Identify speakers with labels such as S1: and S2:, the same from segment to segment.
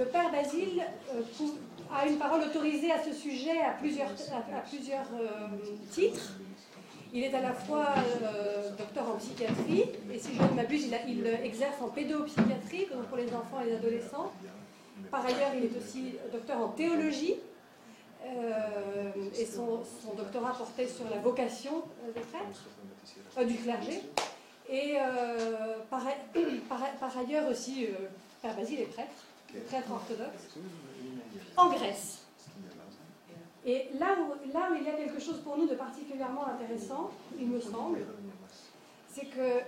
S1: le père Basile a une parole autorisée à ce sujet à plusieurs titres. Il est à la fois docteur en psychiatrie, et si je ne m'abuse, il exerce en pédopsychiatrie, donc pour les enfants et les adolescents. Par ailleurs, il est aussi docteur en théologie, et son doctorat portait sur la vocation des prêtres, du clergé. Et par ailleurs aussi, Père Basile est prêtre orthodoxe, en Grèce. Et là où il y a quelque chose pour nous de particulièrement intéressant, il me semble, c'est que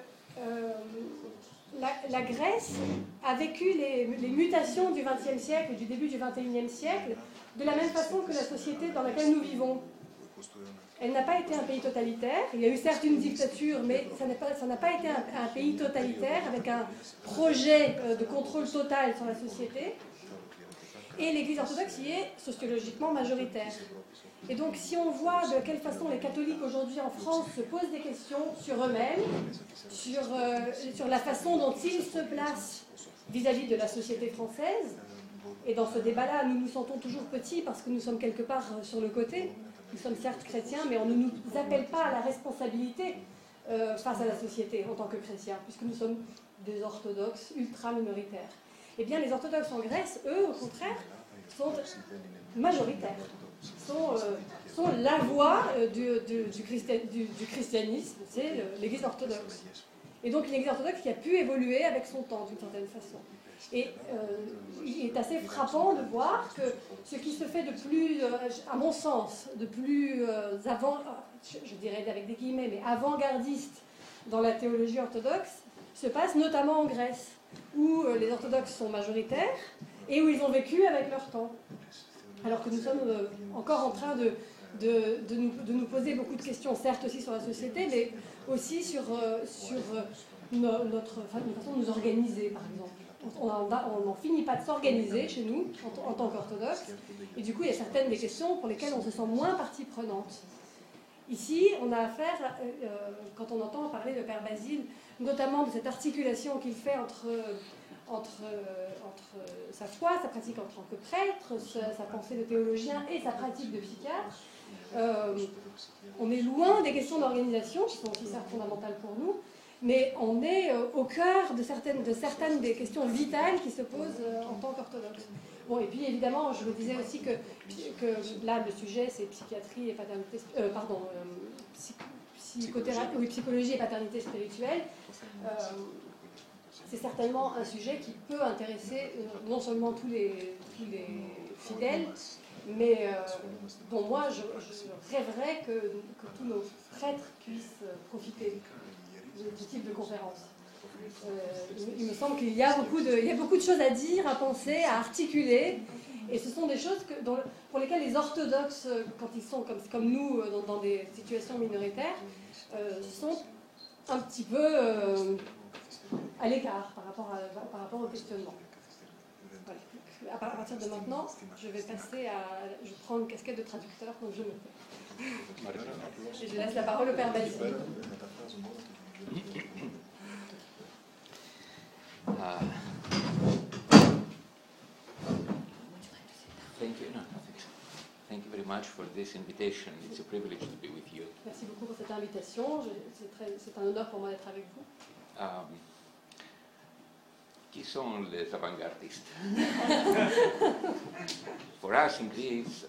S1: la Grèce a vécu les mutations du XXe siècle et du début du XXIe siècle de la même façon que la société dans laquelle nous vivons. Elle n'a pas été un pays totalitaire. Il y a eu certes une dictature, mais ça n'a pas été un pays totalitaire avec un projet de contrôle total sur la société. Et l'Église orthodoxe y est sociologiquement majoritaire. Et donc, si on voit de quelle façon les catholiques aujourd'hui en France se posent des questions sur eux-mêmes, sur la façon dont ils se placent vis-à-vis de la société française, et dans ce débat-là, nous nous sentons toujours petits parce que nous sommes quelque part sur le côté. Nous sommes certes chrétiens, mais on ne nous appelle pas à la responsabilité face à la société en tant que chrétiens, puisque nous sommes des orthodoxes ultra-minoritaires. Eh bien, les orthodoxes en Grèce, eux, au contraire, sont majoritaires, sont la voix du christianisme, c'est l'Église orthodoxe. Et donc une Église orthodoxe qui a pu évoluer avec son temps, d'une certaine façon. Et il est assez frappant de voir que ce qui se fait de plus, à mon sens, de plus je dirais avec des guillemets, mais avant-gardiste dans la théologie orthodoxe, se passe notamment en Grèce, où les orthodoxes sont majoritaires et où ils ont vécu avec leur temps. Alors que nous sommes encore en train de nous poser beaucoup de questions, certes aussi sur la société, mais aussi sur notre façon de nous organiser, par exemple. On n'en finit pas de s'organiser chez nous, en tant qu'orthodoxes, et du coup, il y a certaines des questions pour lesquelles on se sent moins partie prenante. Ici, on a affaire, quand on entend parler de Père Basile, notamment de cette articulation qu'il fait entre sa foi, sa pratique en tant que prêtre, sa pensée de théologien et sa pratique de psychiatre. On est loin des questions d'organisation, qui sont aussi certes fondamentales pour nous, mais on est au cœur de certaines des questions vitales qui se posent en tant qu'orthodoxe. Bon, et puis évidemment, je vous disais aussi que là, le sujet, c'est psychiatrie et paternité, psychologie et paternité spirituelle. C'est certainement un sujet qui peut intéresser non seulement tous les fidèles, mais dont moi, je rêverais que tous nos prêtres puissent profiter de ce type de conférence. Il me semble qu'il y a beaucoup de choses à dire, à penser, à articuler, et ce sont des choses pour lesquelles les orthodoxes, quand ils sont comme nous dans des situations minoritaires, sont un petit peu à l'écart par rapport au questionnement. Voilà. À partir de maintenant, je prends une casquette de traducteur comme je me fais. Et je laisse la parole au Père Basile.
S2: Thank you very much for this invitation. It's a privilege to be with you.
S1: Merci beaucoup pour cette invitation. C'est un honneur pour moi d'être avec vous.
S2: Qui sont les avant-gardistes? For us in Greece,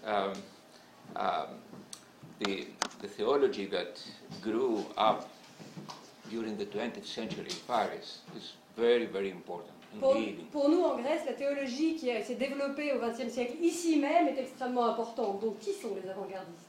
S2: the theology that grew up during the 20th century in Paris is very, very important.
S1: Pour nous, en Grèce, la théologie qui s'est développée au XXe siècle, ici même, est extrêmement importante. Donc, qui sont les avant-gardistes?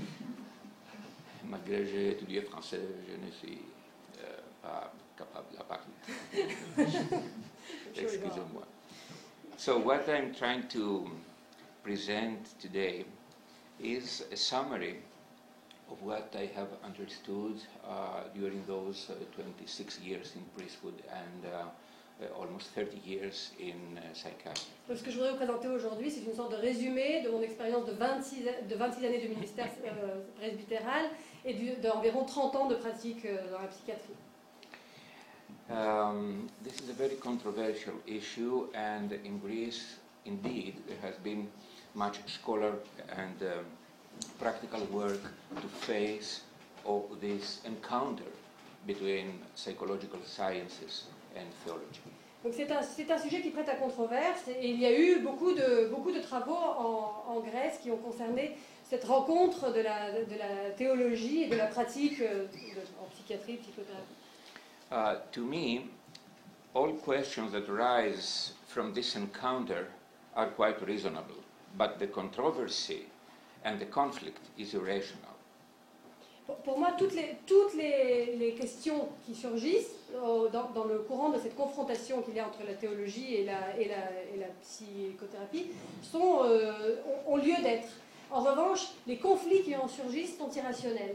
S2: Malgré que j'ai étudié français, je ne suis pas capable de parler. Excusez-moi. So, what I'm trying to present today is a summary of what I have understood during those 26 years in priesthood and almost 30 years in psychiatry.
S1: Donc, ce que je voudrais vous présenter aujourd'hui, c'est une sorte de résumé de mon expérience de 26 années de ministère presbytéral et d'environ 30 ans de pratique dans la psychiatrie.
S2: This is a very controversial issue, and in Greece indeed there has been much scholar and practical work to face all this encounter between psychological sciences and theology.
S1: Donc c'est un sujet qui prête à controverse et il y a eu beaucoup de travaux en Grèce qui ont concerné cette rencontre de la théologie et de la pratique en psychiatrie, psychothérapie.
S2: To me, all questions that arise from this encounter are quite reasonable, but the controversy and the conflict is irrational.
S1: Pour moi, toutes les questions qui surgissent dans le courant de cette confrontation qu'il y a entre la théologie et la psychothérapie ont lieu d'être. En revanche, les conflits qui en surgissent sont irrationnels.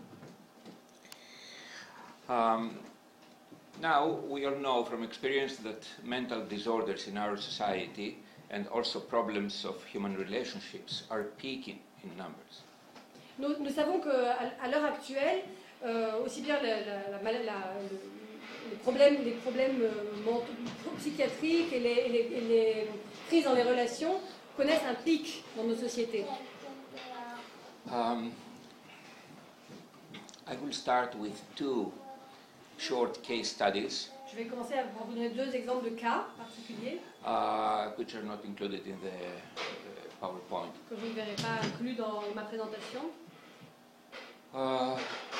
S2: Now, we all know from experience that mental disorders in our society and also problems of human relationships are peaking in numbers.
S1: Nous savons qu'à l'heure actuelle, aussi bien les problèmes psychiatriques et les crises dans les relations connaissent un pic dans nos sociétés.
S2: I will start with two short case studies.
S1: Je vais commencer à vous donner deux exemples de cas particuliers.
S2: Which are not included in the PowerPoint.
S1: Que vous ne verrez pas inclus dans ma présentation.
S2: A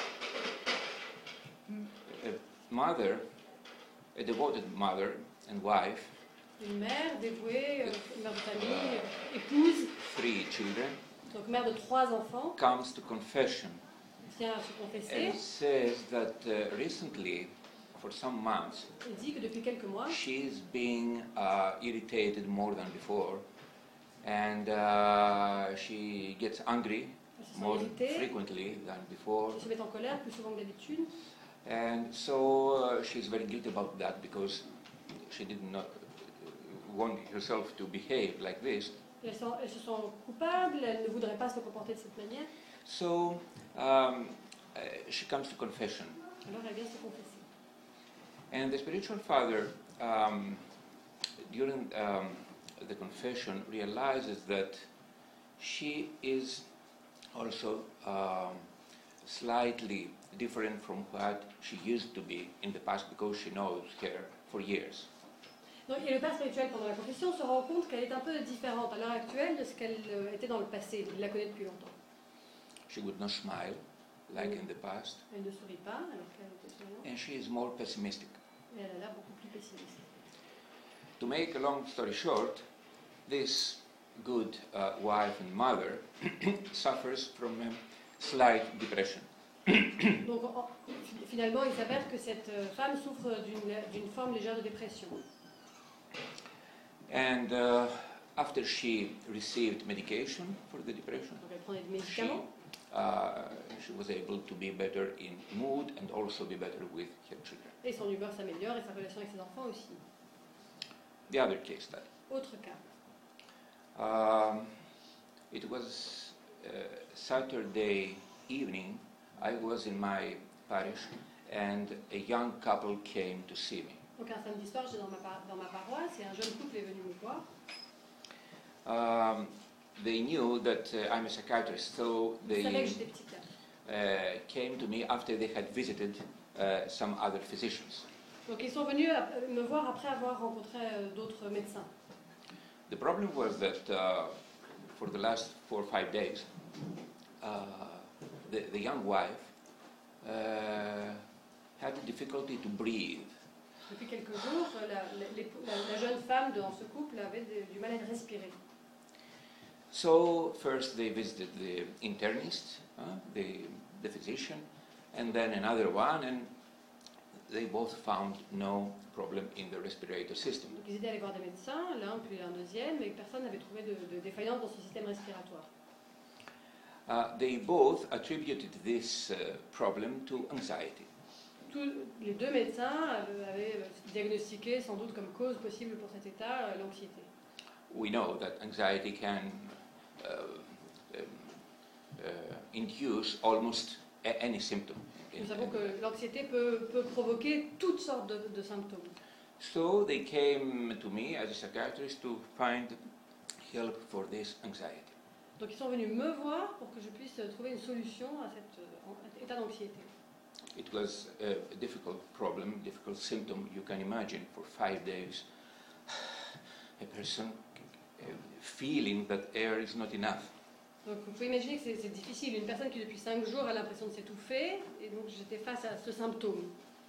S2: mother, a devoted mother and wife.
S1: Une mère dévouée, une mère de famille, épouse.
S2: 3 children.
S1: Donc mère de 3 enfants.
S2: Comes to confession.
S1: Vient à se confesser.
S2: And says that recently, for some months,
S1: elle dit que depuis quelques mois,
S2: she's being irritated more than before, and she gets angry more frequently than before.
S1: Elle se met en colère plus souvent que d'habitude.
S2: And so she's very guilty about that because she did not want herself to behave like this.
S1: Elle se sent coupable, elle ne voudrait pas se comporter de cette manière.
S2: So she comes to confession.
S1: Alors elle vient se confesser.
S2: And the spiritual father, during the confession, realizes that she is also slightly different from what she used to be in the past because she knows her for years.
S1: Donc, et le père spirituel, pendant la confession, se rend compte qu'elle est un peu différente à l'heure actuelle de ce qu'elle était dans le passé. Il la connaît depuis longtemps.
S2: She would not smile like in the past.
S1: Elle ne sourit pas alors qu'elle était souriante.
S2: And she is more pessimistic.
S1: Et elle a l'air beaucoup plus pessimiste.
S2: To make a long story short, this good wife and mother suffers from a slight depression.
S1: Donc finalement, il s'avère que cette femme souffre d'une forme légère de dépression.
S2: And after she received medication for the depression,
S1: donc elle prend des médicaments.
S2: She was able to be better in mood and also be better with her children.
S1: Et son humeur s'améliore et sa relation avec ses enfants aussi.
S2: The other case study.
S1: Autre cas.
S2: It was Saturday evening. I was in my parish and a young couple came to see me.
S1: Donc un samedi soir, j'étais dans ma paroisse et un jeune couple est venu me voir.
S2: They knew that I'm a psychiatrist, so they came to me after they had visited some other physicians.
S1: Donc ils sont venus me voir après avoir rencontré d'autres médecins.
S2: The problem was that for the last 4 or 5 days, the young wife had difficulty to breathe.
S1: Depuis quelques jours, la jeune femme dans ce couple avait du mal à respirer.
S2: So first they visited the internist, the physician, and then another one, and they both found no problem in the respiratory system.
S1: Donc ils étaient allés voir des médecins, l'un puis un deuxième, mais personne n'avait trouvé de défaillance dans ce système respiratoire.
S2: They both attributed this problem to anxiety.
S1: Les deux médecins avaient diagnostiqué sans doute comme cause possible pour cet état l'anxiété.
S2: We know that anxiety can induce almost any symptom.
S1: Nous savons que l'anxiété peut provoquer toutes sortes de symptômes.
S2: So they came to me as a psychiatrist to find help for this anxiety.
S1: Donc ils sont venus me voir pour que je puisse trouver une solution à cet état d'anxiété.
S2: It was a difficult problem, difficult symptom. You can imagine for 5 days a person feeling that air is not enough.
S1: Donc vous pouvez imaginer que c'est difficile. Une personne qui depuis 5 jours a l'impression de s'étouffer, et donc j'étais face à ce symptôme.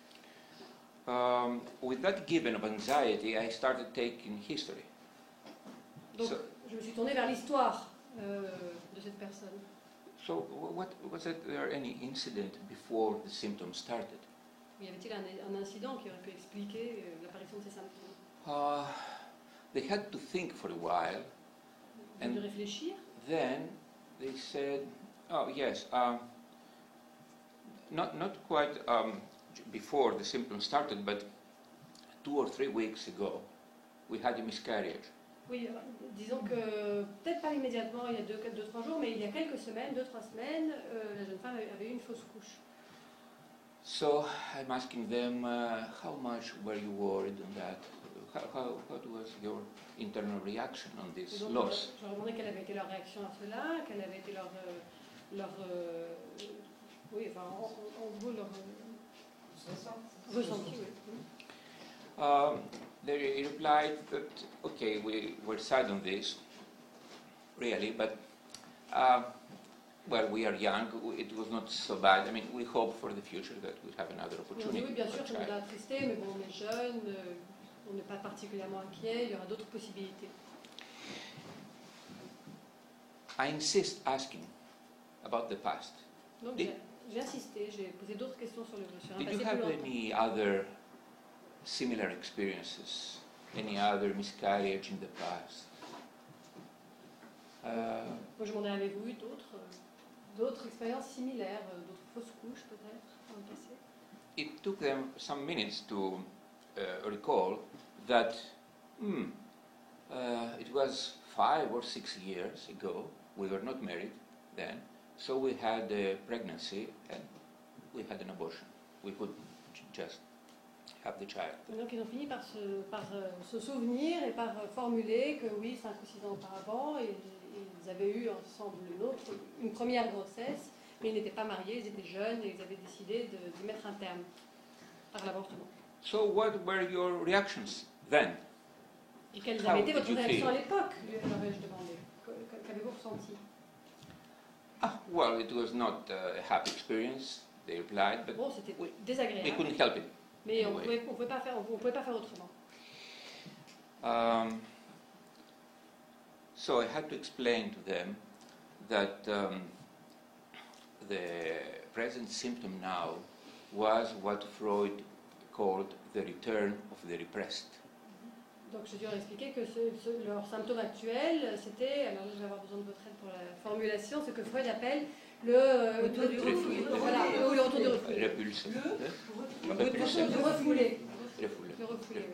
S2: With that given of anxiety, I started taking history.
S1: Donc je me suis tournée vers l'histoire de cette personne.
S2: So was there any incident before the symptoms started?
S1: Y avait-il un incident qui aurait pu expliquer l'apparition de ces symptômes?
S2: They had to think for a while,
S1: and de réfléchir.
S2: Then they said, "Oh yes, not quite before the symptoms started, but 2 or 3 weeks ago, we had a miscarriage."
S1: Oui, disons que peut-être pas immédiatement, il y a 2-3 jours, mais il y a quelques semaines, 2-3 semaines, la jeune femme avait eu une fausse couche.
S2: So I'm asking them, how much were you worried on that? What was your internal reaction on this loss?
S1: Je leur ai demandé quelle avait été leur réaction à cela, quelle avait été leur oui, enfin, en gros leur ressenti. Oui.
S2: They replied that, okay, we were sad on this, really, but, well, we are young, it was not so bad. I mean, we hope for the future that we have another opportunity.
S1: Oui, bien sûr, ça nous a attristé, mais bon, on est jeunes, on n'est pas particulièrement inquiet, il y aura d'autres possibilités.
S2: I insist asking about the past.
S1: Donc j'ai insisté, j'ai posé d'autres questions sur un passé
S2: plus longtemps. Did you have any other similar experiences, any other miscarriage in the past?
S1: Moi, je m'en ai, avez-vous eu d'autres expériences similaires, d'autres fausses couches peut-être dans le passé?
S2: It took them some minutes to recall that it was 5 or 6 years ago. We were not married then, so we had a pregnancy and we had an abortion. We could just have the child.
S1: Donc ils ont fini par se souvenir et par formuler que oui, 5 ou 6 ans auparavant, ils avaient eu ensemble une première grossesse, mais ils n'étaient pas mariés, ils étaient jeunes et ils avaient décidé d'y mettre un terme par l'avortement.
S2: So what were your reactions then?
S1: Et quelles avaient été votre réaction à l'époque, leur ai-je demandé. Qu'avez-vous ressenti?
S2: Well, it was not a happy experience, they replied, but
S1: bon, c'était désagréable.
S2: We couldn't help it.
S1: Mais on ne pouvait pas faire autrement.
S2: So I had to explain to them that the present symptom now was what Freud called the return of the repressed.
S1: Donc je leur expliquer que leur symptôme actuel, c'était, alors je vais avoir besoin de votre aide pour la formulation, ce que Freud appelle le retour du refoulé. Voilà, le retour du refoulé. Le retour du refoulé. Le refoulé.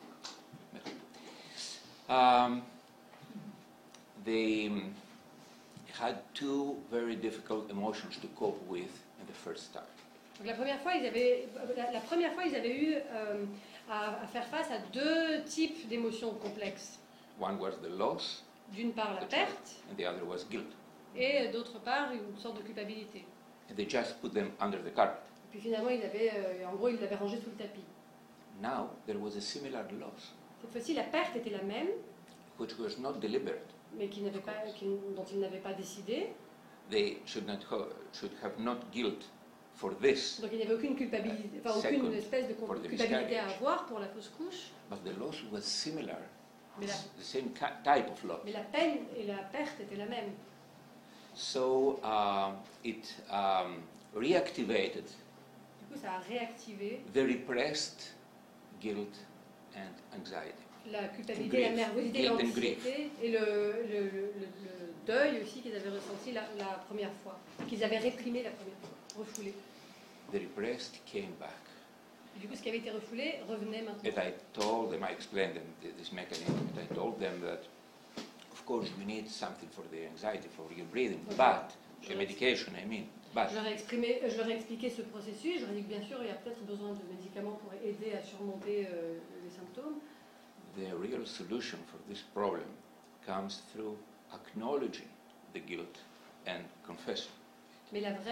S2: They had 2 very difficult emotions to cope with in the first start.
S1: Donc la première fois, ils avaient eu à faire face à 2 types d'émotions complexes.
S2: One was the loss.
S1: D'une part la perte.
S2: And the other was guilt.
S1: Et d'autre part une sorte de culpabilité.
S2: And they just put them under the carpet.
S1: Et puis finalement, ils l'avaient rangé sous le tapis.
S2: Now there was a similar loss.
S1: Cette fois-ci, la perte était la même.
S2: Which was not deliberate.
S1: Mais dont ils n'avaient pas décidé.
S2: They should have not guilt for this.
S1: Donc il n'y avait aucune culpabilité, enfin aucune espèce de culpabilité à avoir pour la fausse couche.
S2: But the loss was similar. The same type of loss.
S1: Mais la peine et la perte étaient la même.
S2: So it reactivated.
S1: Du coup, ça a réactivé.
S2: The repressed guilt and anxiety.
S1: La culpabilité, la nervosité, l'anxiété et le deuil aussi qu'ils avaient ressenti la première fois, qu'ils avaient réprimé la première fois, refoulé.
S2: The repressed came back.
S1: Et du coup, ce qui avait été refoulé revenait maintenant.
S2: And I told them, I explained them this mechanism, and I told them that, of course, you need something for the anxiety, for your breathing, but a medication, I mean. But
S1: je leur ai expliqué ce processus. Je leur ai dit que bien sûr, il y a peut-être besoin de médicaments pour aider à surmonter les symptômes.
S2: the real solution for this problem comes through acknowledging the guilt and confessing.
S1: Mais la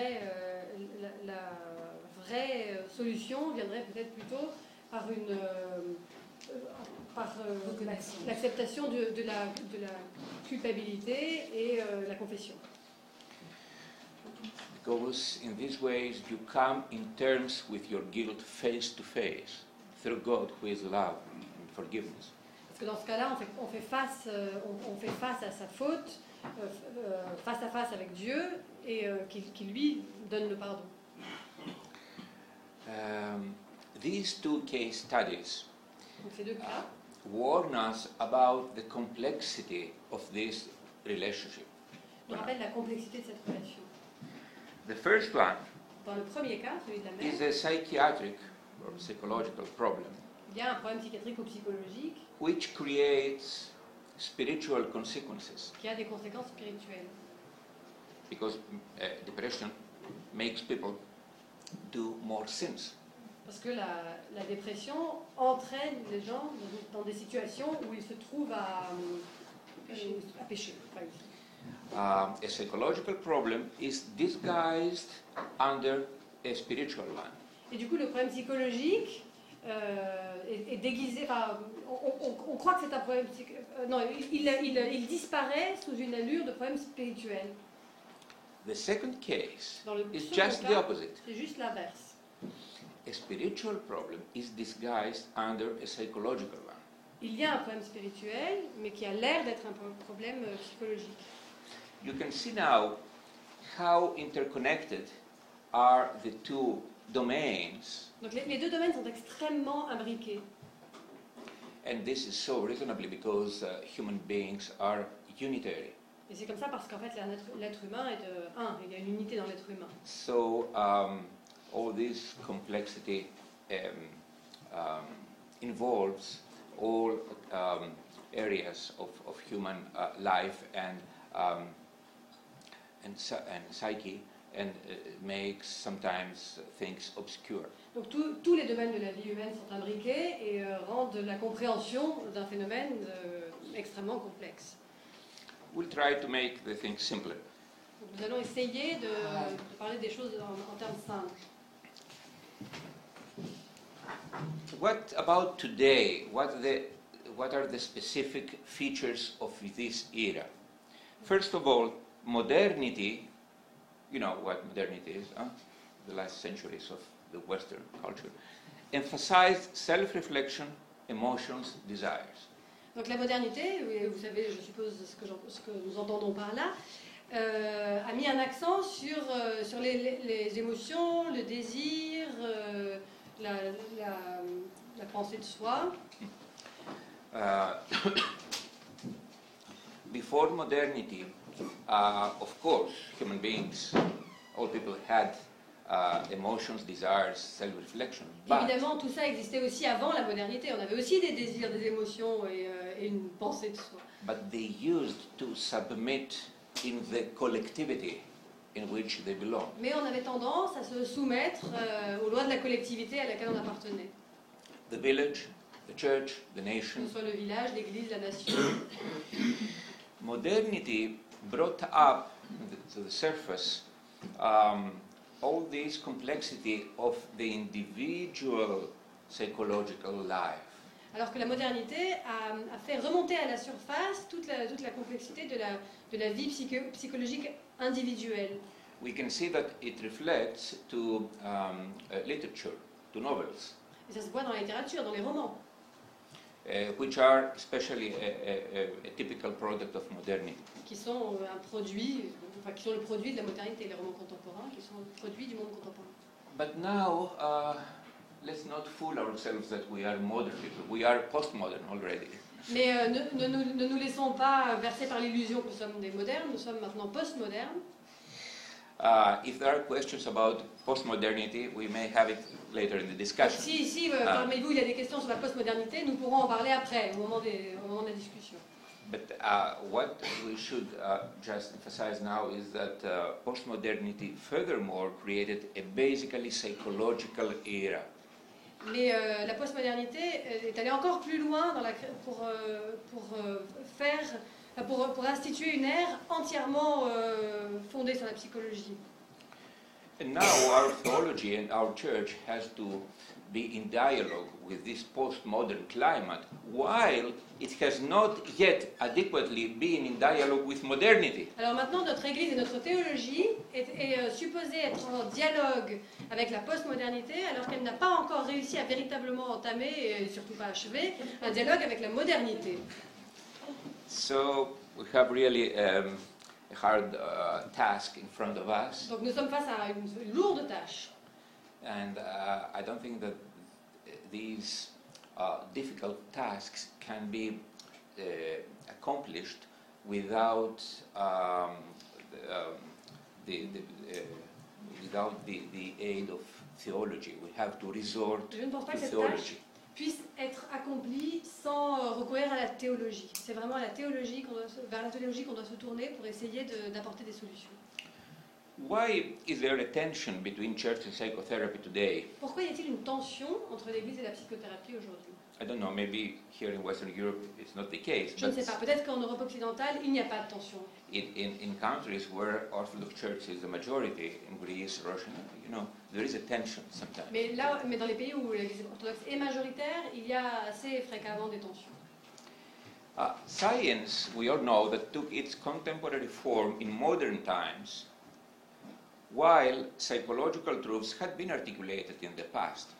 S1: vraie solution viendrait peut-être plutôt par l'acceptation de la culpabilité et la confession.
S2: Because in these ways you come in terms with your guilt face to face through God who is love and forgiveness.
S1: Parce que dans ce cas-là, on fait face à sa faute, face à face avec Dieu, et qui lui donne le pardon.
S2: These two case studies
S1: Donc ces deux cas
S2: warn us about the complexity of this relationship.
S1: nous rappellent la complexité de cette relation.
S2: The first one
S1: Dans le premier cas, celui de la
S2: is
S1: mère,
S2: a psychiatric or psychological problem
S1: il y a un problème psychiatrique ou psychologique
S2: which creates spiritual consequences
S1: qui a des conséquences spirituelles.
S2: because depression makes people do more sins.
S1: Parce que la dépression entraîne les gens dans des situations où ils se trouvent à pécher, par exemple.
S2: A psychological problem is disguised under a spiritual one.
S1: Et du coup, le problème psychologique est déguisé. Enfin, on croit que c'est un problème psychologique. Non, il disparaît sous une allure de problème spirituel.
S2: The second case
S1: Dans le
S2: is
S1: second
S2: just the
S1: cas,
S2: opposite.
S1: c'est juste l'inverse.
S2: A spiritual problem is disguised under a psychological one.
S1: Il y a un problème spirituel, mais qui a l'air d'être un problème psychologique.
S2: You can see now how interconnected are the two domains,
S1: Donc les deux domaines sont extrêmement imbriqués.
S2: and this is so reasonably because human beings are unitary.
S1: Et c'est comme ça parce qu'en fait l'être humain est de un. Il y a une unité dans l'être humain.
S2: So all this complexity involves all areas of human life and psyche, and makes sometimes things obscure.
S1: Donc tous les domaines de la vie humaine sont imbriqués et rendent la compréhension d'un phénomène extrêmement complexe.
S2: We'll try to make the things simpler.
S1: Donc nous allons essayer de parler des choses en termes simples.
S2: What about today? What are the specific features of this era? First of all, modernity, you know what modernity is, huh? The last centuries of the Western culture, emphasized self-reflection, emotions, desires.
S1: Donc la modernité, vous savez, je suppose ce que nous entendons par là, a mis un accent sur les émotions, le désir, la pensée de soi.
S2: Before modernity, of course, human beings, all people had emotions, desires, self-reflection.
S1: Évidemment, tout ça existait aussi avant la modernité. On avait aussi des désirs, des émotions et une pensée de soi.
S2: But they used to submit in the collectivity in which they belong.
S1: Mais on avait tendance à se soumettre aux lois de la collectivité à laquelle on appartenait.
S2: The village, the church, the
S1: Que
S2: nation.
S1: ce soit le village, l'église, la nation.
S2: Modernity brought up to the surface all this complexity of the individual psychological life.
S1: Alors que la modernité a fait remonter à la surface toute la complexité de la vie psychologique individuelle.
S2: We can see that it reflects to literature, to novels,
S1: Et ça se voit dans la littérature, dans les romans,
S2: which are especially a typical product of modernity.
S1: qui sont qui sont le produit de la modernité, les romans contemporains, qui sont le produit du monde contemporain.
S2: But now, let's not fool ourselves that we are modern people. We are postmodern already.
S1: Mais ne nous laissons pas verser par l'illusion que nous sommes des modernes, nous sommes maintenant postmodernes.
S2: If there are questions about postmodernity, we may have it later in the discussion.
S1: Si parmi vous il y a des questions sur la postmodernité, nous pourrons en parler après, au moment de la discussion.
S2: But what we should just emphasize now is that postmodernity furthermore created a basically psychological era.
S1: Mais la postmodernité est allée encore plus loin pour instituer une ère entièrement fondée sur la psychologie.
S2: And now our theology and our church has to be in dialogue with this postmodern climate, while it has not yet adequately been in dialogue with modernity.
S1: Alors maintenant, notre Église et notre théologie est supposée être en dialogue avec la postmodernité, alors qu'elle n'a pas encore réussi à véritablement entamer, et surtout pas achever, un dialogue avec la modernité.
S2: So we have really a hard task in front of us.
S1: Donc nous sommes face à une lourde tâche.
S2: And I don't think that these difficult tasks can be accomplished without without the aid of theology. We have to resort
S1: Je ne pense pas
S2: to
S1: que cette
S2: theology.
S1: tâche puisse être accomplie sans recourir à la théologie. C'est vraiment vers la théologie qu'on doit se tourner pour essayer d'apporter des solutions.
S2: Why is there a tension between church and psychotherapy today?
S1: Pourquoi y a-t-il une tension entre l'Église et la psychothérapie aujourd'hui?
S2: I don't know, maybe here in Western Europe it's not the case,
S1: Je ne sais pas. Peut-être qu'en Europe occidentale, il n'y a pas de tension.
S2: in countries where Orthodox Church is the majority, in Greece, Russia, there is a tension sometimes.
S1: Mais dans les pays où l'Église orthodoxe est majoritaire, il y a assez fréquemment des tensions.
S2: Science, we all know, that took its contemporary form in modern times, while psychological truths had been articulated in the past.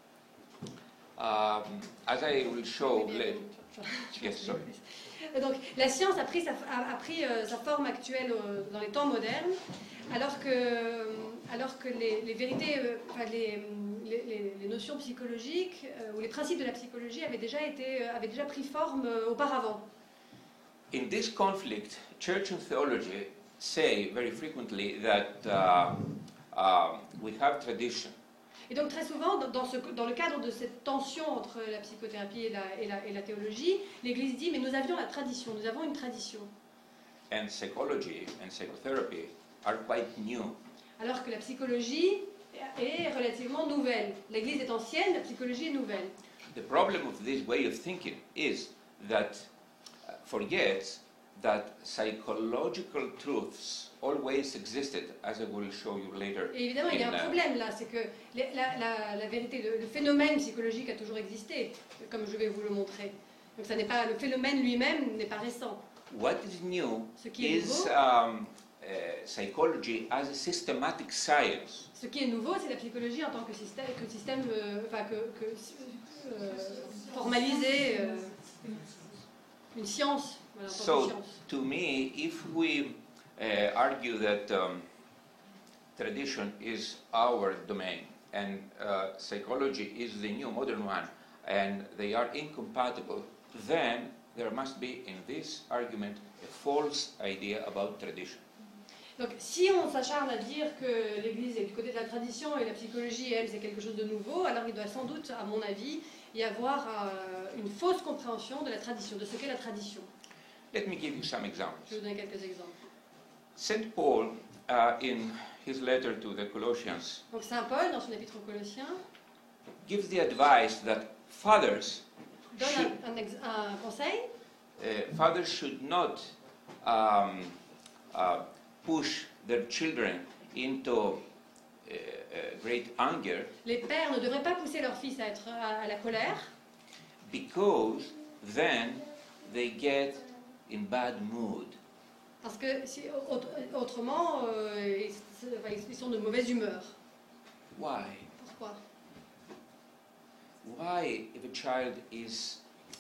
S2: As I will show later. Yes, sorry.
S1: Donc la science a pris sa forme actuelle dans les temps modernes, alors que les vérités, les notions psychologiques ou les principes de la psychologie avaient déjà pris forme auparavant.
S2: In this conflict, church and theology say very frequently that we have tradition.
S1: Et donc très souvent, dans le cadre de cette tension entre la psychothérapie et la théologie, l'Église dit, mais nous avions la tradition, nous avons une tradition.
S2: And psychology and psychotherapy are quite new.
S1: Alors que la psychologie est relativement nouvelle. L'Église est ancienne, la psychologie est nouvelle.
S2: The problem of this way of thinking is that forgets that psychological truths always existed, as I will show you later.
S1: Et évidemment, il y a un problème là, c'est que la vérité, le phénomène psychologique a toujours existé, comme je vais vous le montrer. Donc ça n'est pas, le phénomène lui-même n'est pas récent.
S2: What is new
S1: Ce qui est
S2: is
S1: nouveau,
S2: psychology as a systematic science.
S1: ce qui est nouveau, c'est la psychologie en tant que système formalisé, une science. Voilà, en tant que
S2: So,
S1: science.
S2: to me, if we argue that tradition is our domain and psychology is the new modern one, and they are incompatible, then there must be in this argument a false idea about tradition.
S1: Donc si on s'acharne à dire que l'Église est du côté de la tradition et la psychologie, elle, c'est quelque chose de nouveau, alors il doit sans doute, à mon avis, y avoir une fausse compréhension de la tradition, de ce qu'est la tradition.
S2: Let me give you some
S1: Je
S2: examples.
S1: vais vous donner quelques exemples.
S2: St. Paul, in his letter to the Colossians,
S1: Donc Saint Paul, dans son épître aux Colossiens,
S2: gives the advice that fathers
S1: donne un conseil.
S2: Fathers should not push their children into great anger,
S1: Les pères ne devraient pas pousser leurs fils à être à la colère,
S2: because then they get in bad mood.
S1: parce que autrement, ils sont de mauvaise humeur.
S2: Why?
S1: Pourquoi?
S2: Why, if a child is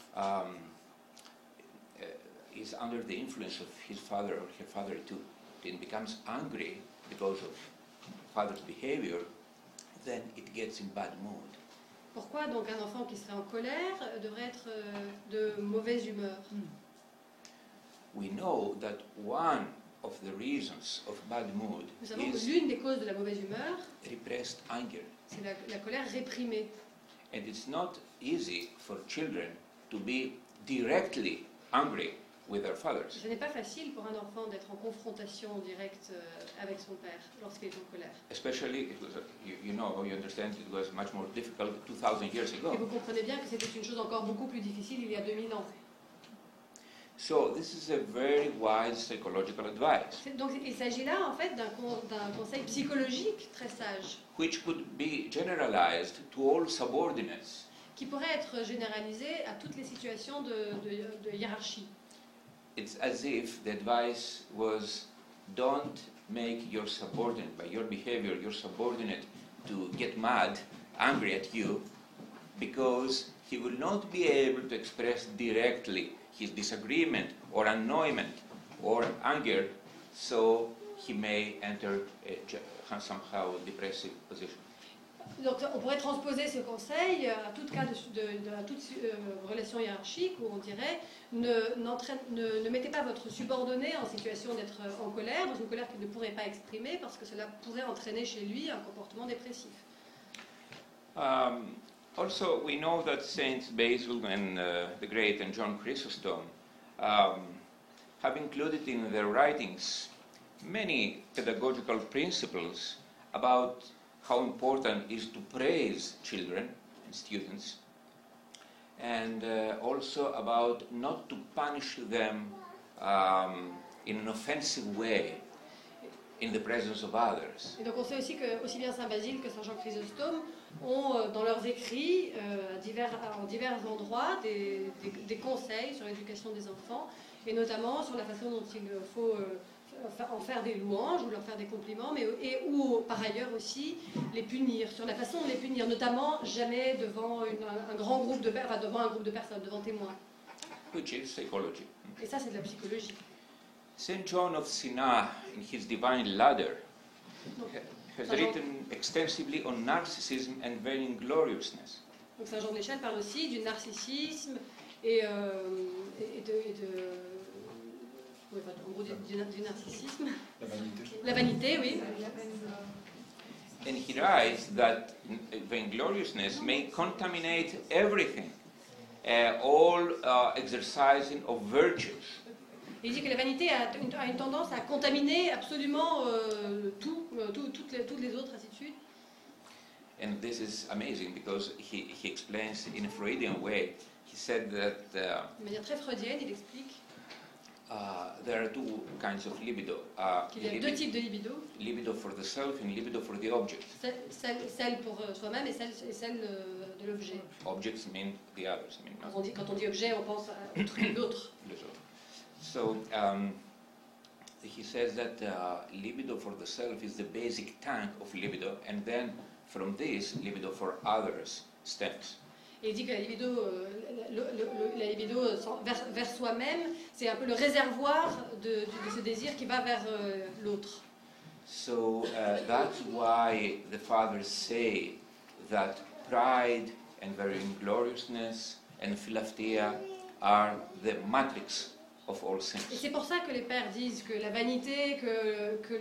S2: under the influence of his father or her father too, and becomes angry because of father's behavior, then it gets in bad mood.
S1: Pourquoi donc un enfant qui serait en colère devrait être de mauvaise humeur?
S2: We know that one of the reasons of bad mood
S1: Nous savons que
S2: is
S1: l'une des causes de la mauvaise humeur,
S2: repressed anger.
S1: c'est la colère réprimée.
S2: And it's not easy for children to be directly angry with their fathers.
S1: Ce n'est pas facile pour un enfant d'être en confrontation directe avec son père lorsqu'il est en colère.
S2: Especially, it was, you understand, it was much more difficult 2,000 years
S1: Et
S2: ago.
S1: vous comprenez bien que c'était une chose encore beaucoup plus difficile il y a 2000 ans.
S2: So this is a very wise psychological advice,
S1: Donc il s'agit là en fait d'un conseil psychologique très sage,
S2: which could be generalized to all subordinates.
S1: qui pourrait être généralisé à toutes les situations de hiérarchie.
S2: It's as if the advice was, don't make your subordinate, by your behavior, your subordinate to get mad, angry at you, because he will not be able to express directly his disagreement or annoyment or anger, so he may enter a somehow depressive position.
S1: Donc on pourrait transposer ce conseil à tout cas à toute relation hiérarchique où on dirait ne mettez pas votre subordonné en situation d'être en colère, dans une colère qu'il ne pourrait pas exprimer parce que cela pourrait entraîner chez lui un comportement dépressif.
S2: Also, we know that Saints Basil and the Great and John Chrysostom have included in their writings many pedagogical principles about how important it is to praise children and students, and also about not to punish them in an offensive way in the presence of others.
S1: Et donc on sait aussi que aussi bien Saint Basile que Saint Jean Chrysostome ont dans leurs écrits en divers endroits des conseils sur l'éducation des enfants et notamment sur la façon dont il faut en faire des louanges ou leur faire des compliments, ou par ailleurs aussi les punir, sur la façon de les punir, notamment jamais devant un grand groupe de devant un groupe de personnes, devant témoins.
S2: Which is psychology.
S1: Et ça c'est de la psychologie.
S2: Saint John of Sinai, in his Divine Ladder, has written extensively on narcissism and vaingloriousness.
S1: Donc Saint Jean de l'Échelle parle aussi du narcissisme et en gros du narcissisme. La vanité, oui.
S2: And he writes that vaingloriousness may contaminate everything, all exercising of virtues.
S1: Il dit que la vanité a une tendance à contaminer absolument toutes les autres attitudes.
S2: And this is amazing because he explains in a Freudian way. He said that
S1: De manière très freudienne, il explique
S2: there are two kinds of libido.
S1: qu'il y a deux types de libido.
S2: Libido for the self and libido for the object.
S1: Celle pour soi-même et celle de l'objet.
S2: Objects mean the others.
S1: Quand on dit objet, on pense à l'autre.
S2: So he says that libido for the self is the basic tank of libido, and then from this, libido for others stems.
S1: Et il dit que la libido vers soi-même, c'est un peu le réservoir de ce désir qui va vers l'autre.
S2: So that's why the fathers say that pride and vaingloriousness and philautia are the matrix of all sins.
S1: Et c'est pour ça que les pères disent que la vanité, que